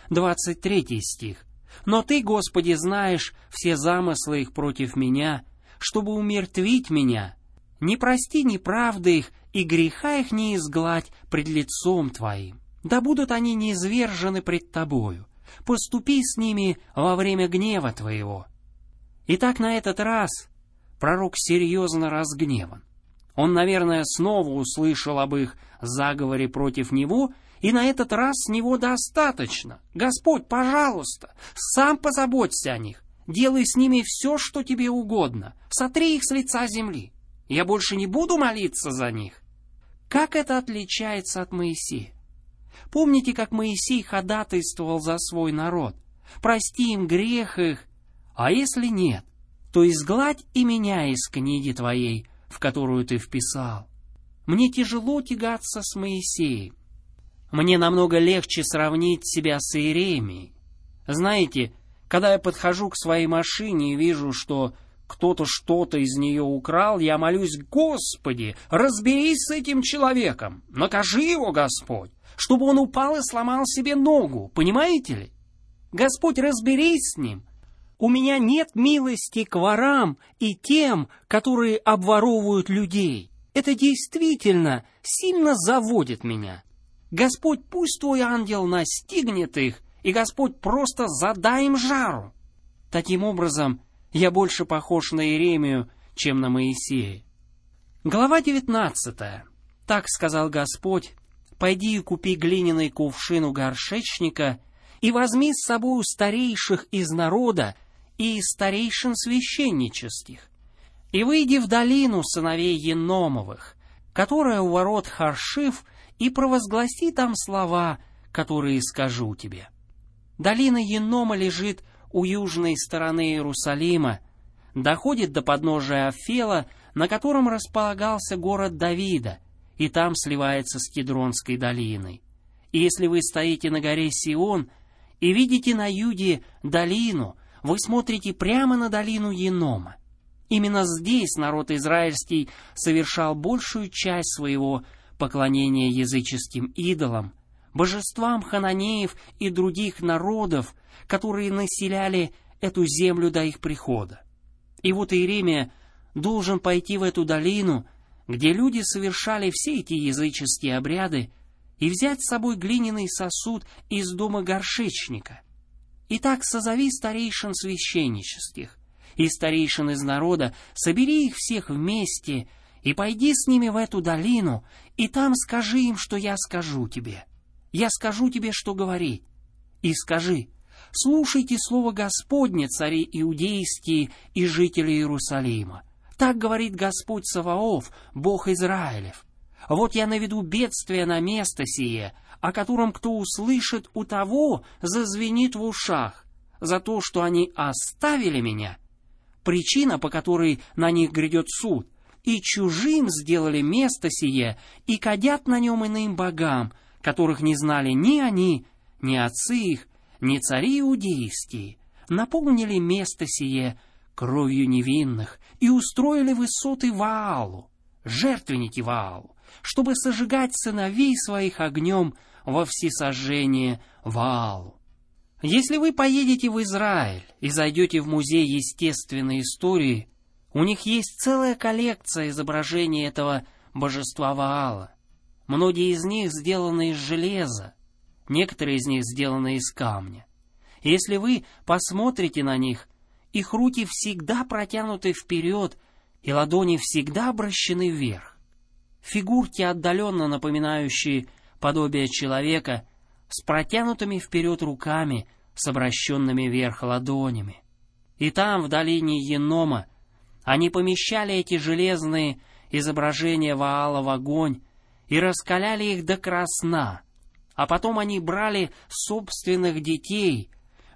23 стих. «Но Ты, Господи, знаешь все замыслы их против меня, чтобы умертвить меня. Не прости неправды их, и греха их не изгладь пред лицом Твоим. Да будут они низвержены пред Тобою. Поступи с ними во время гнева Твоего». Итак, на этот раз пророк серьезно разгневан. Он, наверное, снова услышал об их заговоре против него, и на этот раз с него достаточно. «Господь, пожалуйста, сам позаботься о них, делай с ними все, что тебе угодно, сотри их с лица земли. Я больше не буду молиться за них». Как это отличается от Моисея? Помните, как Моисей ходатайствовал за свой народ? «Прости им грех их, а если нет, то изгладь и меня из книги Твоей, в которую Ты вписал». Мне тяжело тягаться с Моисеем. Мне намного легче сравнить себя с Иеремией. Знаете, когда я подхожу к своей машине и вижу, что кто-то что-то из нее украл, я молюсь: «Господи, разберись с этим человеком, накажи его, Господь, чтобы он упал и сломал себе ногу», понимаете ли? Господь, разберись с ним. У меня нет милости к ворам и тем, которые обворовывают людей. Это действительно сильно заводит меня. Господь, пусть Твой ангел настигнет их, и Господь просто задай им жару. Таким образом, я больше похож на Иеремию, чем на Моисея. Глава 19. «Так сказал Господь: пойди и купи глиняный кувшин у горшечника, и возьми с собою старейших из народа и из старейшин священнических, и выйди в долину сыновей Еномовых, которая у ворот Харшиф, и провозгласи там слова, которые скажу тебе». Долина Енома лежит у южной стороны Иерусалима, доходит до подножия Афела, на котором располагался город Давида, и там сливается с Кедронской долиной. И если вы стоите на горе Сион и видите на юге долину, вы смотрите прямо на долину Енома. Именно здесь народ израильский совершал большую часть своего поклонения языческим идолам, божествам хананеев и других народов, которые населяли эту землю до их прихода. И вот Иеремия должен пойти в эту долину, где люди совершали все эти языческие обряды, и взять с собой глиняный сосуд из дома горшечника. Итак, созови старейшин священнических и старейшин из народа, собери их всех вместе и пойди с ними в эту долину, и там скажи им, что я скажу тебе. Я скажу тебе, что говорить. И скажи: слушайте слово Господне, цари иудейские и жители Иерусалима. Так говорит Господь Саваоф, Бог Израилев. Вот я наведу бедствие на место сие, о котором кто услышит, у того зазвенит в ушах, за то, что они оставили меня. Причина, по которой на них грядет суд, и чужим сделали место сие, и кадят на нем иным богам, которых не знали ни они, ни отцы их, ни цари иудейские, наполнили место сие кровью невинных и устроили высоты Ваалу, жертвенники Ваалу, чтобы сожигать сыновей своих огнем во всесожжение Ваалу. Если вы поедете в Израиль и зайдете в музей естественной истории, у них есть целая коллекция изображений этого божества Ваала. Многие из них сделаны из железа, некоторые из них сделаны из камня. Если вы посмотрите на них, их руки всегда протянуты вперед, и ладони всегда обращены вверх. Фигурки, отдаленно напоминающие подобие человека, с протянутыми вперед руками, с обращенными вверх ладонями. И там, в долине Енома, они помещали эти железные изображения Ваала в огонь и раскаляли их до красна, а потом они брали собственных детей,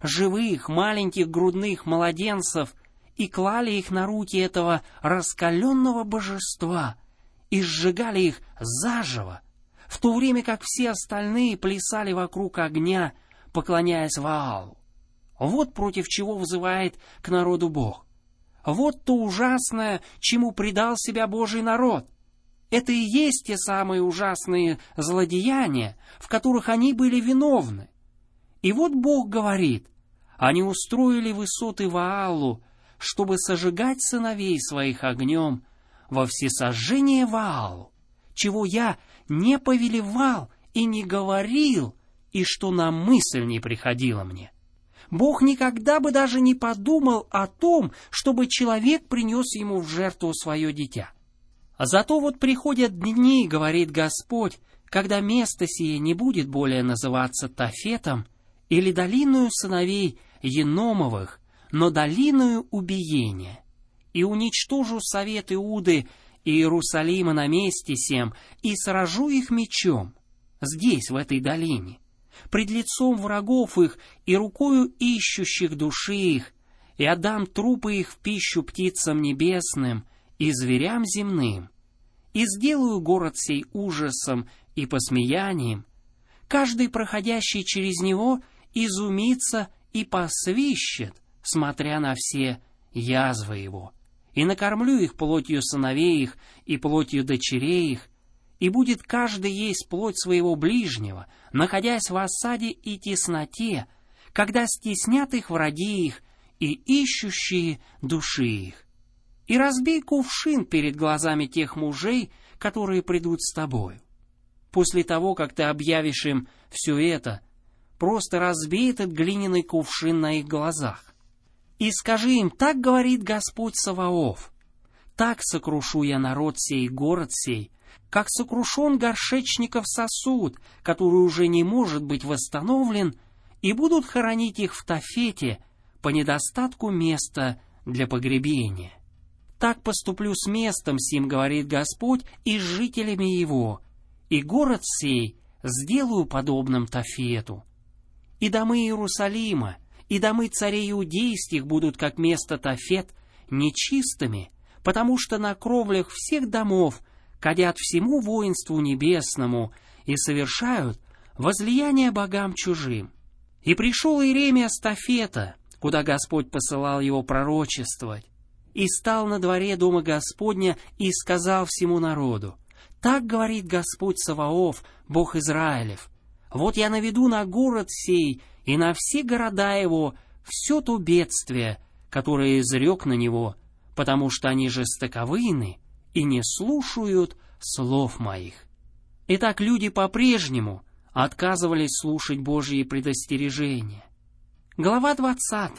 живых маленьких грудных младенцев, и клали их на руки этого раскаленного божества и сжигали их заживо, в то время как все остальные плясали вокруг огня, поклоняясь Ваалу. Вот против чего взывает к народу Бог. Вот то ужасное, чему предал себя Божий народ. Это и есть те самые ужасные злодеяния, в которых они были виновны. И вот Бог говорит: они устроили высоты Ваалу, чтобы сожигать сыновей своих огнем во всесожжение Ваалу, чего я не повелевал и не говорил, и что на мысль не приходило мне. Бог никогда бы даже не подумал о том, чтобы человек принес ему в жертву свое дитя. А зато вот приходят дни, говорит Господь, когда место сие не будет более называться Тофетом или долиною сыновей Еномовых, но долиною убиения. И уничтожу совет Иуды и Иерусалима на месте сем, и сражу их мечом, здесь, в этой долине, пред лицом врагов их и рукою ищущих души их, и отдам трупы их в пищу птицам небесным и зверям земным, и сделаю город сей ужасом и посмеянием. Каждый, проходящий через него, изумится и посвищет, смотря на все язвы его. И накормлю их плотью сыновей их и плотью дочерей их, и будет каждый есть плоть своего ближнего, находясь в осаде и тесноте, когда стеснят их враги их и ищущие души их. И разбей кувшин перед глазами тех мужей, которые придут с тобою. После того, как ты объявишь им все это, просто разбей этот глиняный кувшин на их глазах. И скажи им: так говорит Господь Саваоф, так сокрушу я народ сей, город сей, как сокрушен горшечников сосуд, который уже не может быть восстановлен, и будут хоронить их в Тофете по недостатку места для погребения. Так поступлю с местом сим, говорит Господь, и с жителями его, и город сей сделаю подобным Тофету. И домы Иерусалима, и домы царей иудейских будут, как место Тофет, нечистыми, потому что на кровлях всех домов кадят всему воинству небесному и совершают возлияние богам чужим. И пришел Иеремия с Тофета, куда Господь посылал его пророчествовать, и стал на дворе дома Господня и сказал всему народу: так говорит Господь Саваоф, Бог Израилев: вот я наведу на город сей и на все города его все то бедствие, которое изрек на него, потому что они жестоковыйны и не слушают слов моих. Итак, люди по-прежнему отказывались слушать Божьи предостережения. Глава 20.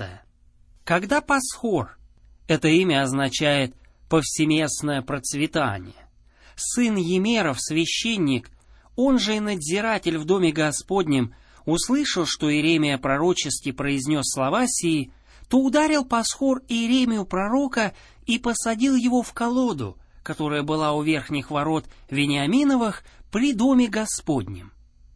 Когда Пасхор, это имя означает повсеместное процветание, сын Емеров, священник, он же и надзиратель в доме Господнем, услышал, что Иеремия пророчески произнес слова сии, то ударил Пасхор Иеремию пророка и посадил его в колоду, которая была у верхних ворот Вениаминовых при доме Господнем.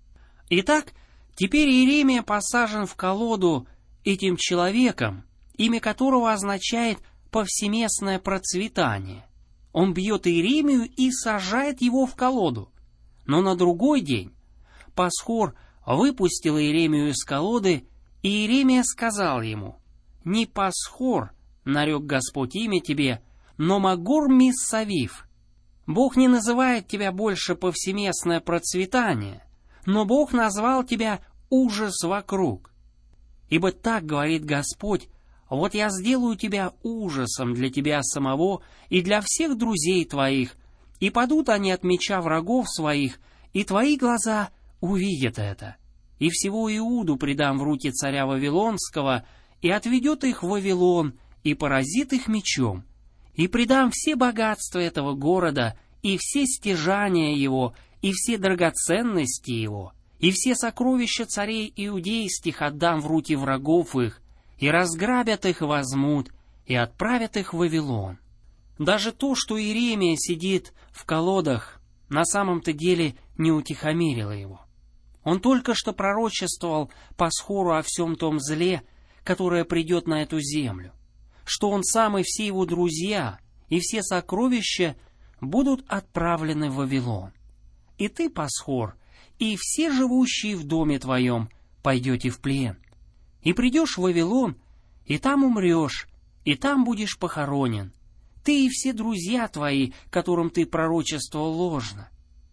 Итак, теперь Иеремия посажен в колоду этим человеком, имя которого означает повсеместное процветание. Он бьет Иеремию и сажает его в колоду. Но на другой день Пасхор выпустил Иеремию из колоды, и Иеремия сказал ему: «Не Пасхор, нарек Господь имя тебе, но Магор Миссавив. Бог не называет тебя больше повсеместное процветание, но Бог назвал тебя ужас вокруг. Ибо так говорит Господь: вот я сделаю тебя ужасом для тебя самого и для всех друзей твоих, и падут они от меча врагов своих, и твои глаза увидят это. И всего Иуду предам в руки царя Вавилонского, и отведет их в Вавилон, и поразит их мечом. И предам все богатства этого города, и все стяжания его, и все драгоценности его, и все сокровища царей иудейских отдам в руки врагов их, и разграбят их, возьмут, и отправят их в Вавилон». Даже то, что Иеремия сидит в колодах, на самом-то деле не утихомирило его. Он только что пророчествовал Пасхору о всем том зле, которое придет на эту землю, что он сам и все его друзья, и все сокровища будут отправлены в Вавилон. и ты, Пасхор, и все живущие в доме твоем пойдете в плен. И придешь в Вавилон, и там умрешь, и там будешь похоронен, ты и все друзья твои, которым ты пророчествовал ложно.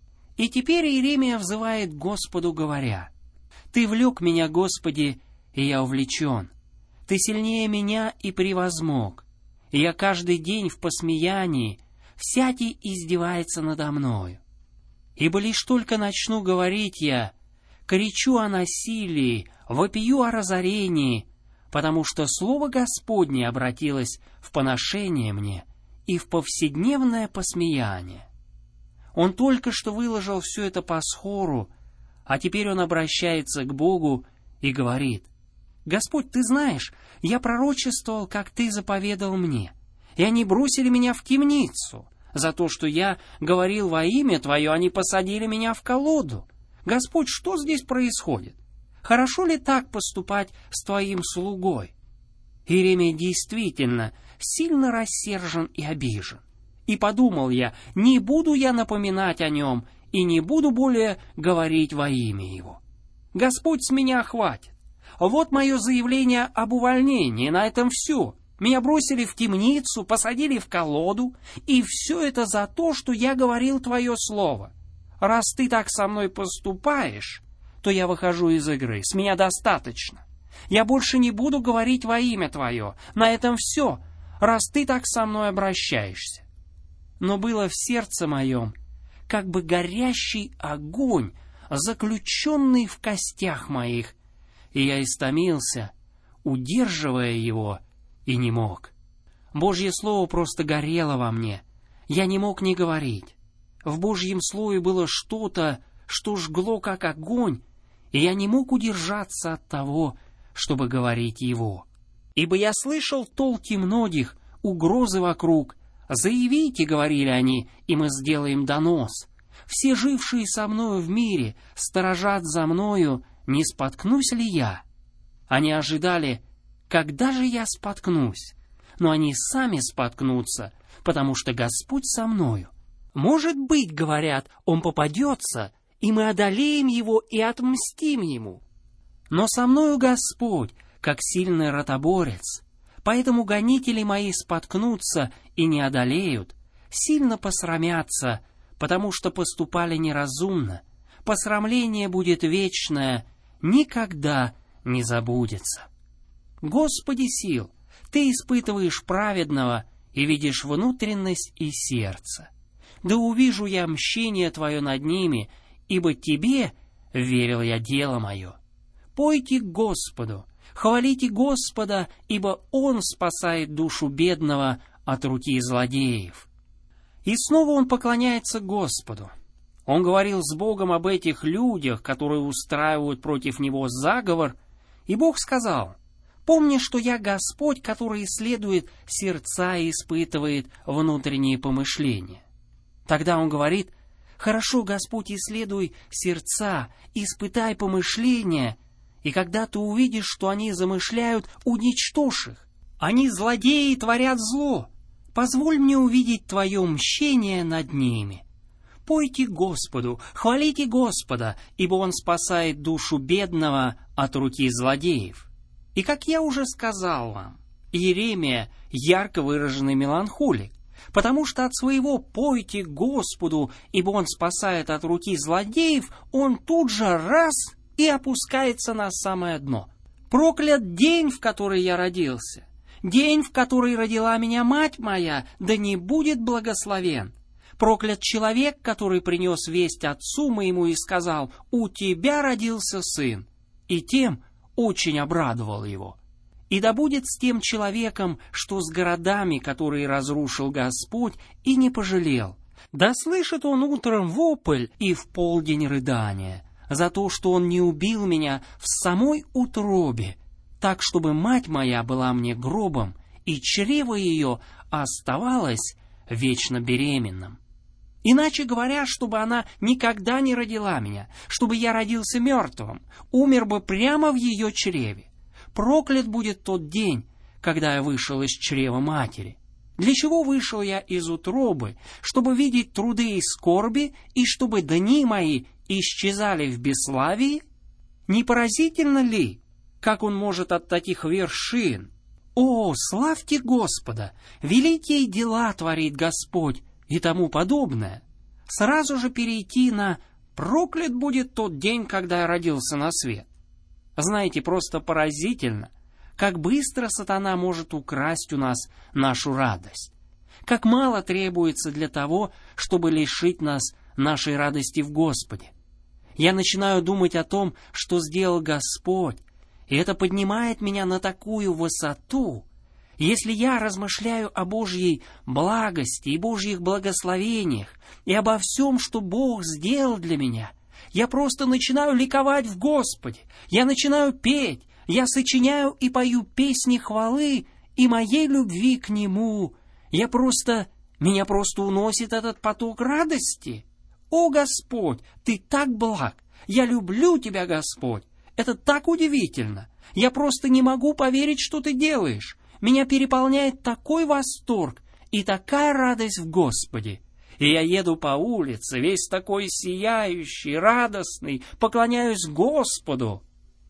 И теперь Иеремия взывает к Господу, говоря: «Ты влек меня, Господи, и я увлечен. Ты сильнее меня и превозмог. И я каждый день в посмеянии, всякий издевается надо мною. Ибо лишь только начну говорить я, кричу о насилии, вопию о разорении, потому что слово Господне обратилось в поношение мне и в повседневное посмеяние». Он только что выложил все это Пасхору, а теперь он обращается к Богу и говорит: «Господь, ты знаешь, я пророчествовал, как ты заповедал мне, и они бросили меня в темницу. За то, что я говорил во имя Твое, они посадили меня в колоду. Господь, что здесь происходит? Хорошо ли так поступать с Твоим слугой?» Иеремия действительно сильно рассержен и обижен. И подумал я: не буду я напоминать о нем, и не буду более говорить во имя его. Господь, с меня хватит. Вот мое заявление об увольнении, на этом все. Меня бросили в темницу, посадили в колоду, и все это за то, что я говорил Твое слово. Раз ты так со мной поступаешь, то я выхожу из игры, с меня достаточно. Я больше не буду говорить во имя Твое, на этом все, раз ты так со мной обращаешься. Но было в сердце моем как бы горящий огонь, заключенный в костях моих, и я истомился, удерживая его, и не мог. Божье слово просто горело во мне, я не мог не говорить. В Божьем слове было что-то, что жгло как огонь, и я не мог удержаться от того, чтобы говорить его. Ибо я слышал толки многих, угрозы вокруг. «Заявите, — говорили они, — и мы сделаем донос. Все жившие со мною в мире сторожат за мною, не споткнусь ли я?» Они ожидали, когда же я споткнусь, но они сами споткнутся, потому что Господь со мною. «Может быть, — говорят, — он попадется, и мы одолеем его и отмстим ему. Но со мною Господь, как сильный ротоборец. Поэтому гонители мои споткнутся и не одолеют, сильно посрамятся, потому что поступали неразумно. Посрамление будет вечное, никогда не забудется. Господи сил, Ты испытываешь праведного и видишь внутренность и сердце. Да увижу я мщение Твое над ними, ибо Тебе верил я дело мое. Пойте к Господу, хвалите Господа, ибо Он спасает душу бедного от руки злодеев». И снова он поклоняется Господу. Он говорил с Богом об этих людях, которые устраивают против него заговор, и Бог сказал: «Помни, что я Господь, который исследует сердца и испытывает внутренние помышления». Тогда он говорит: «Хорошо, Господь, исследуй сердца, испытай помышления, и когда ты увидишь, что они замышляют, уничтожь их. Они злодеи и творят зло. Позволь мне увидеть Твое мщение над ними. Пойте Господу, хвалите Господа, ибо Он спасает душу бедного от руки злодеев». И как я уже сказал вам, Иеремия ярко выраженный меланхолик, потому что от своего «пойте Господу, ибо Он спасает от руки злодеев» он тут же раз и опускается на самое дно. «Проклят день, в который я родился, день, в который родила меня мать моя, да не будет благословен. Проклят человек, который принес весть отцу моему и сказал: у тебя родился сын, и тем очень обрадовал его. И да будет с тем человеком, что с городами, которые разрушил Господь, и не пожалел. Да слышит он утром вопль и в полдень рыдание, за то, что он не убил меня в самой утробе, так, чтобы мать моя была мне гробом, и чрево ее оставалось вечно беременным. Иначе говоря, чтобы она никогда не родила меня, чтобы я родился мертвым, умер бы прямо в ее чреве. Проклят будет тот день, когда я вышел из чрева матери. Для чего вышел я из утробы? Чтобы видеть труды и скорби, и чтобы дни мои исчезали в бесславии? Не поразительно ли, как он может от таких вершин? О, славьте Господа! Великие дела творит Господь и тому подобное. Сразу же перейти на «проклят будет тот день, когда я родился на свет». Знаете, просто поразительно, как быстро сатана может украсть у нас нашу радость. Как мало требуется для того, чтобы лишить нас нашей радости в Господе. Я начинаю думать о том, что сделал Господь, и это поднимает меня на такую высоту. Если я размышляю о Божьей благости и Божьих благословениях, и обо всем, что Бог сделал для меня, я просто начинаю ликовать в Господе, я начинаю петь, я сочиняю и пою песни хвалы и моей любви к Нему. Меня просто уносит этот поток радости. О, Господь, Ты так благ! Я люблю Тебя, Господь! Это так удивительно! Я просто не могу поверить, что Ты делаешь. Меня переполняет такой восторг и такая радость в Господе. И я еду по улице, весь такой сияющий, радостный, поклоняюсь Господу.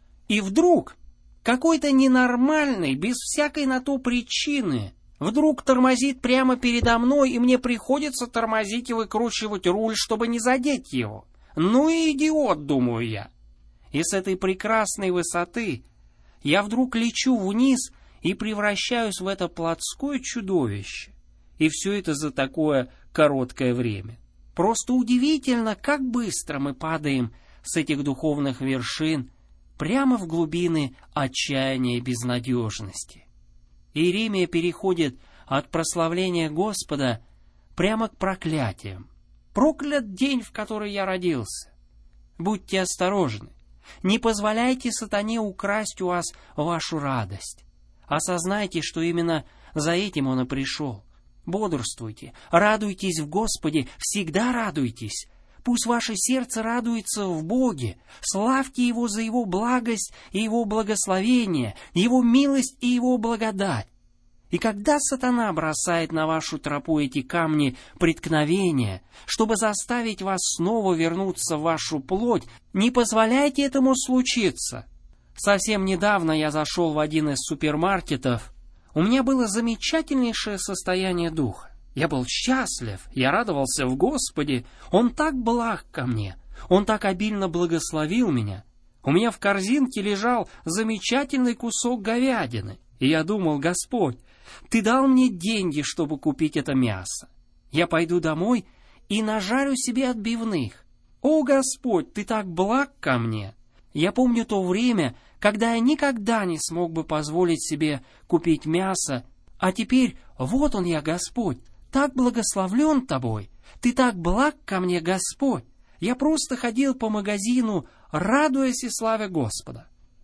И вдруг какой-то ненормальный, без всякой на то причины, вдруг тормозит прямо передо мной, и мне приходится тормозить и выкручивать руль, чтобы не задеть его. Ну и идиот, думаю я. И с этой прекрасной высоты я вдруг лечу вниз и превращаюсь в это плотское чудовище. И все это за такое короткое время. Просто удивительно, как быстро мы падаем с этих духовных вершин прямо в глубины отчаяния и безнадежности. Иеремия переходит от прославления Господа прямо к проклятиям. Проклят день, в который я родился. Будьте осторожны. Не позволяйте сатане украсть у вас вашу радость. Осознайте, что именно за этим он и пришел. Бодрствуйте, радуйтесь в Господе, всегда радуйтесь. Пусть ваше сердце радуется в Боге. Славьте Его за Его благость и Его благословение, Его милость и Его благодать. И когда сатана бросает на вашу тропу эти камни преткновения, чтобы заставить вас снова вернуться в вашу плоть, не позволяйте этому случиться. Совсем недавно я зашел в один из супермаркетов. У меня было замечательнейшее состояние духа. Я был счастлив, я радовался в Господе. Он так благ ко мне, Он так обильно благословил меня. У меня в корзинке лежал замечательный кусок говядины. И я думал: Господь, Ты дал мне деньги, чтобы купить это мясо. Я пойду домой и нажарю себе отбивных. О, Господь, Ты так благ ко мне. Я помню то время, когда я никогда не смог бы позволить себе купить мясо, а теперь вот он я, Господь, так благословлен Тобой. Ты так благ ко мне, Господь. Я просто ходил по магазину, радуясь и славя Господа.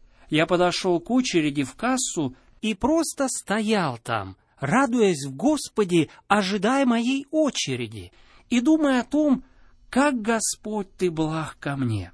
Я подошел к очереди в кассу и просто стоял там, радуясь в Господе, ожидая моей очереди и думая о том, как, Господь, Ты благ ко мне.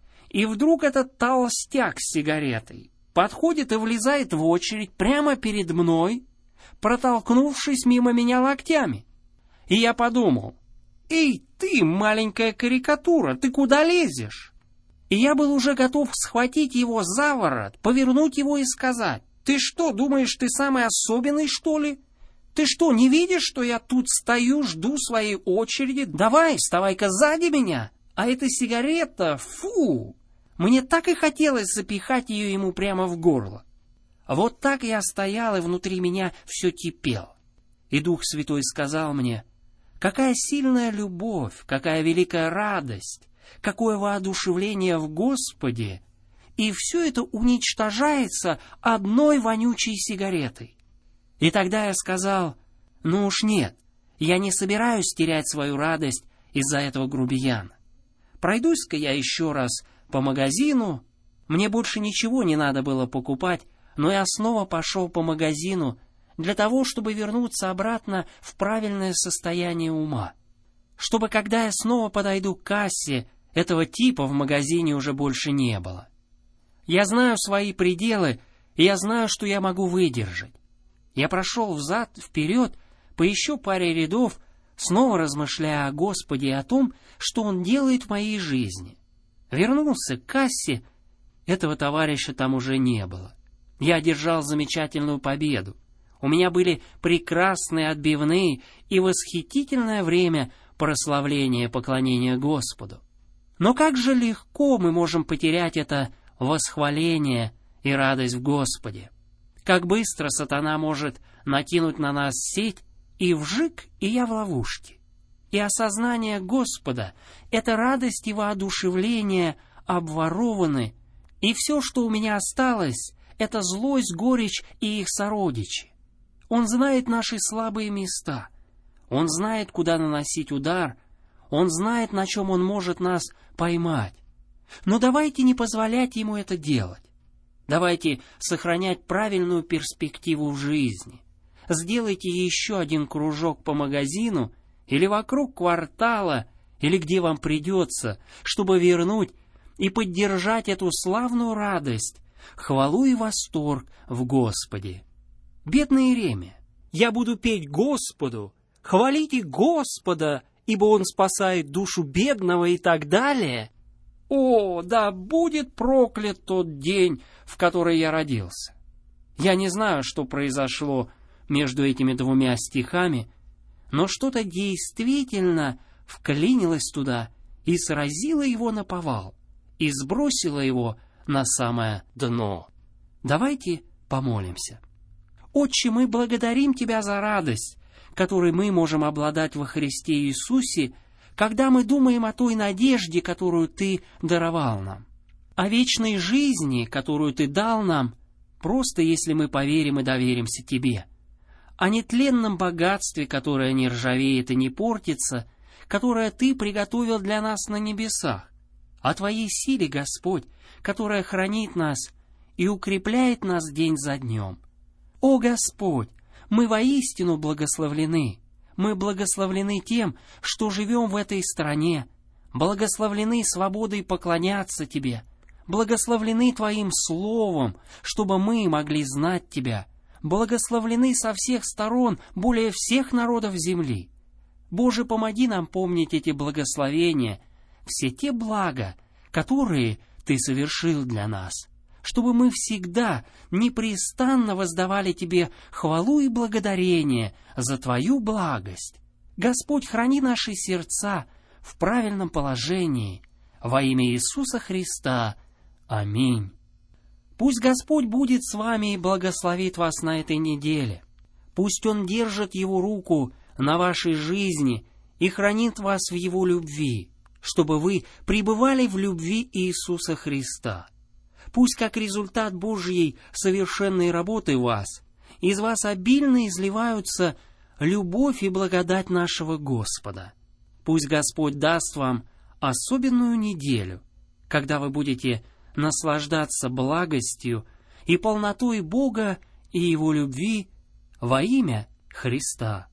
И вдруг этот толстяк с сигаретой подходит и влезает в очередь прямо перед мной, протолкнувшись мимо меня локтями. И я подумал: «Эй, ты, маленькая карикатура, ты куда лезешь?» И я был уже готов схватить его за ворот, повернуть его и сказать: «Ты что, думаешь, ты самый особенный, что ли? Ты что, не видишь, что я тут стою, жду своей очереди? Давай, вставай-ка сзади меня, а эта сигарета, фу!» Мне так и хотелось запихать ее ему прямо в горло. Вот так я стоял, и внутри меня все кипело. И Дух Святой сказал мне: какая сильная любовь, какая великая радость, какое воодушевление в Господе, и все это уничтожается одной вонючей сигаретой. И тогда я сказал: ну уж нет, я не собираюсь терять свою радость из-за этого грубияна. Пройдусь-ка я еще раз по магазину. Мне больше ничего не надо было покупать, но я снова пошел по магазину для того, чтобы вернуться обратно в правильное состояние ума. Чтобы, когда я снова подойду к кассе, этого типа в магазине уже больше не было. Я знаю свои пределы, и я знаю, что я могу выдержать. Я прошел взад-вперед, по еще паре рядов, снова размышляя о Господе и о том, что Он делает в моей жизни. Вернулся к кассе, этого товарища там уже не было. Я одержал замечательную победу. У меня были прекрасные отбивные и восхитительное время прославления и поклонения Господу. Но как же легко мы можем потерять это восхваление и радость в Господе. Как быстро сатана может накинуть на нас сеть, и вжик, и я в ловушке. И осознание Господа, эта радость и воодушевление обворованы, и все, что у меня осталось, это злость, горечь и их сородичи. Он знает наши слабые места, Он знает, куда наносить удар, Он знает, на чем Он может нас поймать. Но давайте не позволять Ему это делать. Давайте сохранять правильную перспективу в жизни. Сделайте еще один кружок по магазину или вокруг квартала, или где вам придется, чтобы вернуть и поддержать эту славную радость, хвалу и восторг в Господе. Бедный Иеремия, я буду петь Господу, хвалите Господа, ибо Он спасает душу бедного и так далее. О, да будет проклят тот день, в который я родился. Я не знаю, что произошло между этими двумя стихами, но что-то действительно вклинилось туда и сразило его наповал, и сбросило его на самое дно. Давайте помолимся. Отче, мы благодарим Тебя за радость, которой мы можем обладать во Христе Иисусе, когда мы думаем о той надежде, которую Ты даровал нам, о вечной жизни, которую Ты дал нам, просто если мы поверим и доверимся Тебе, о нетленном богатстве, которое не ржавеет и не портится, которое Ты приготовил для нас на небесах, о Твоей силе, Господь, которая хранит нас и укрепляет нас день за днем. О Господь, мы воистину благословлены. Мы благословлены тем, что живем в этой стране, благословлены свободой поклоняться Тебе, благословлены Твоим Словом, чтобы мы могли знать Тебя, благословлены со всех сторон более всех народов земли. Боже, помоги нам помнить эти благословения, все те блага, которые Ты совершил для нас, чтобы мы всегда непрестанно воздавали Тебе хвалу и благодарение за Твою благость. Господь, храни наши сердца в правильном положении. Во имя Иисуса Христа. Аминь. Пусть Господь будет с вами и благословит вас на этой неделе. Пусть Он держит Его руку на вашей жизни и хранит вас в Его любви, чтобы вы пребывали в любви Иисуса Христа. Пусть как результат Божьей совершенной работы в вас, из вас обильно изливаются любовь и благодать нашего Господа. Пусть Господь даст вам особенную неделю, когда вы будете наслаждаться благостью и полнотой Бога и Его любви во имя Христа.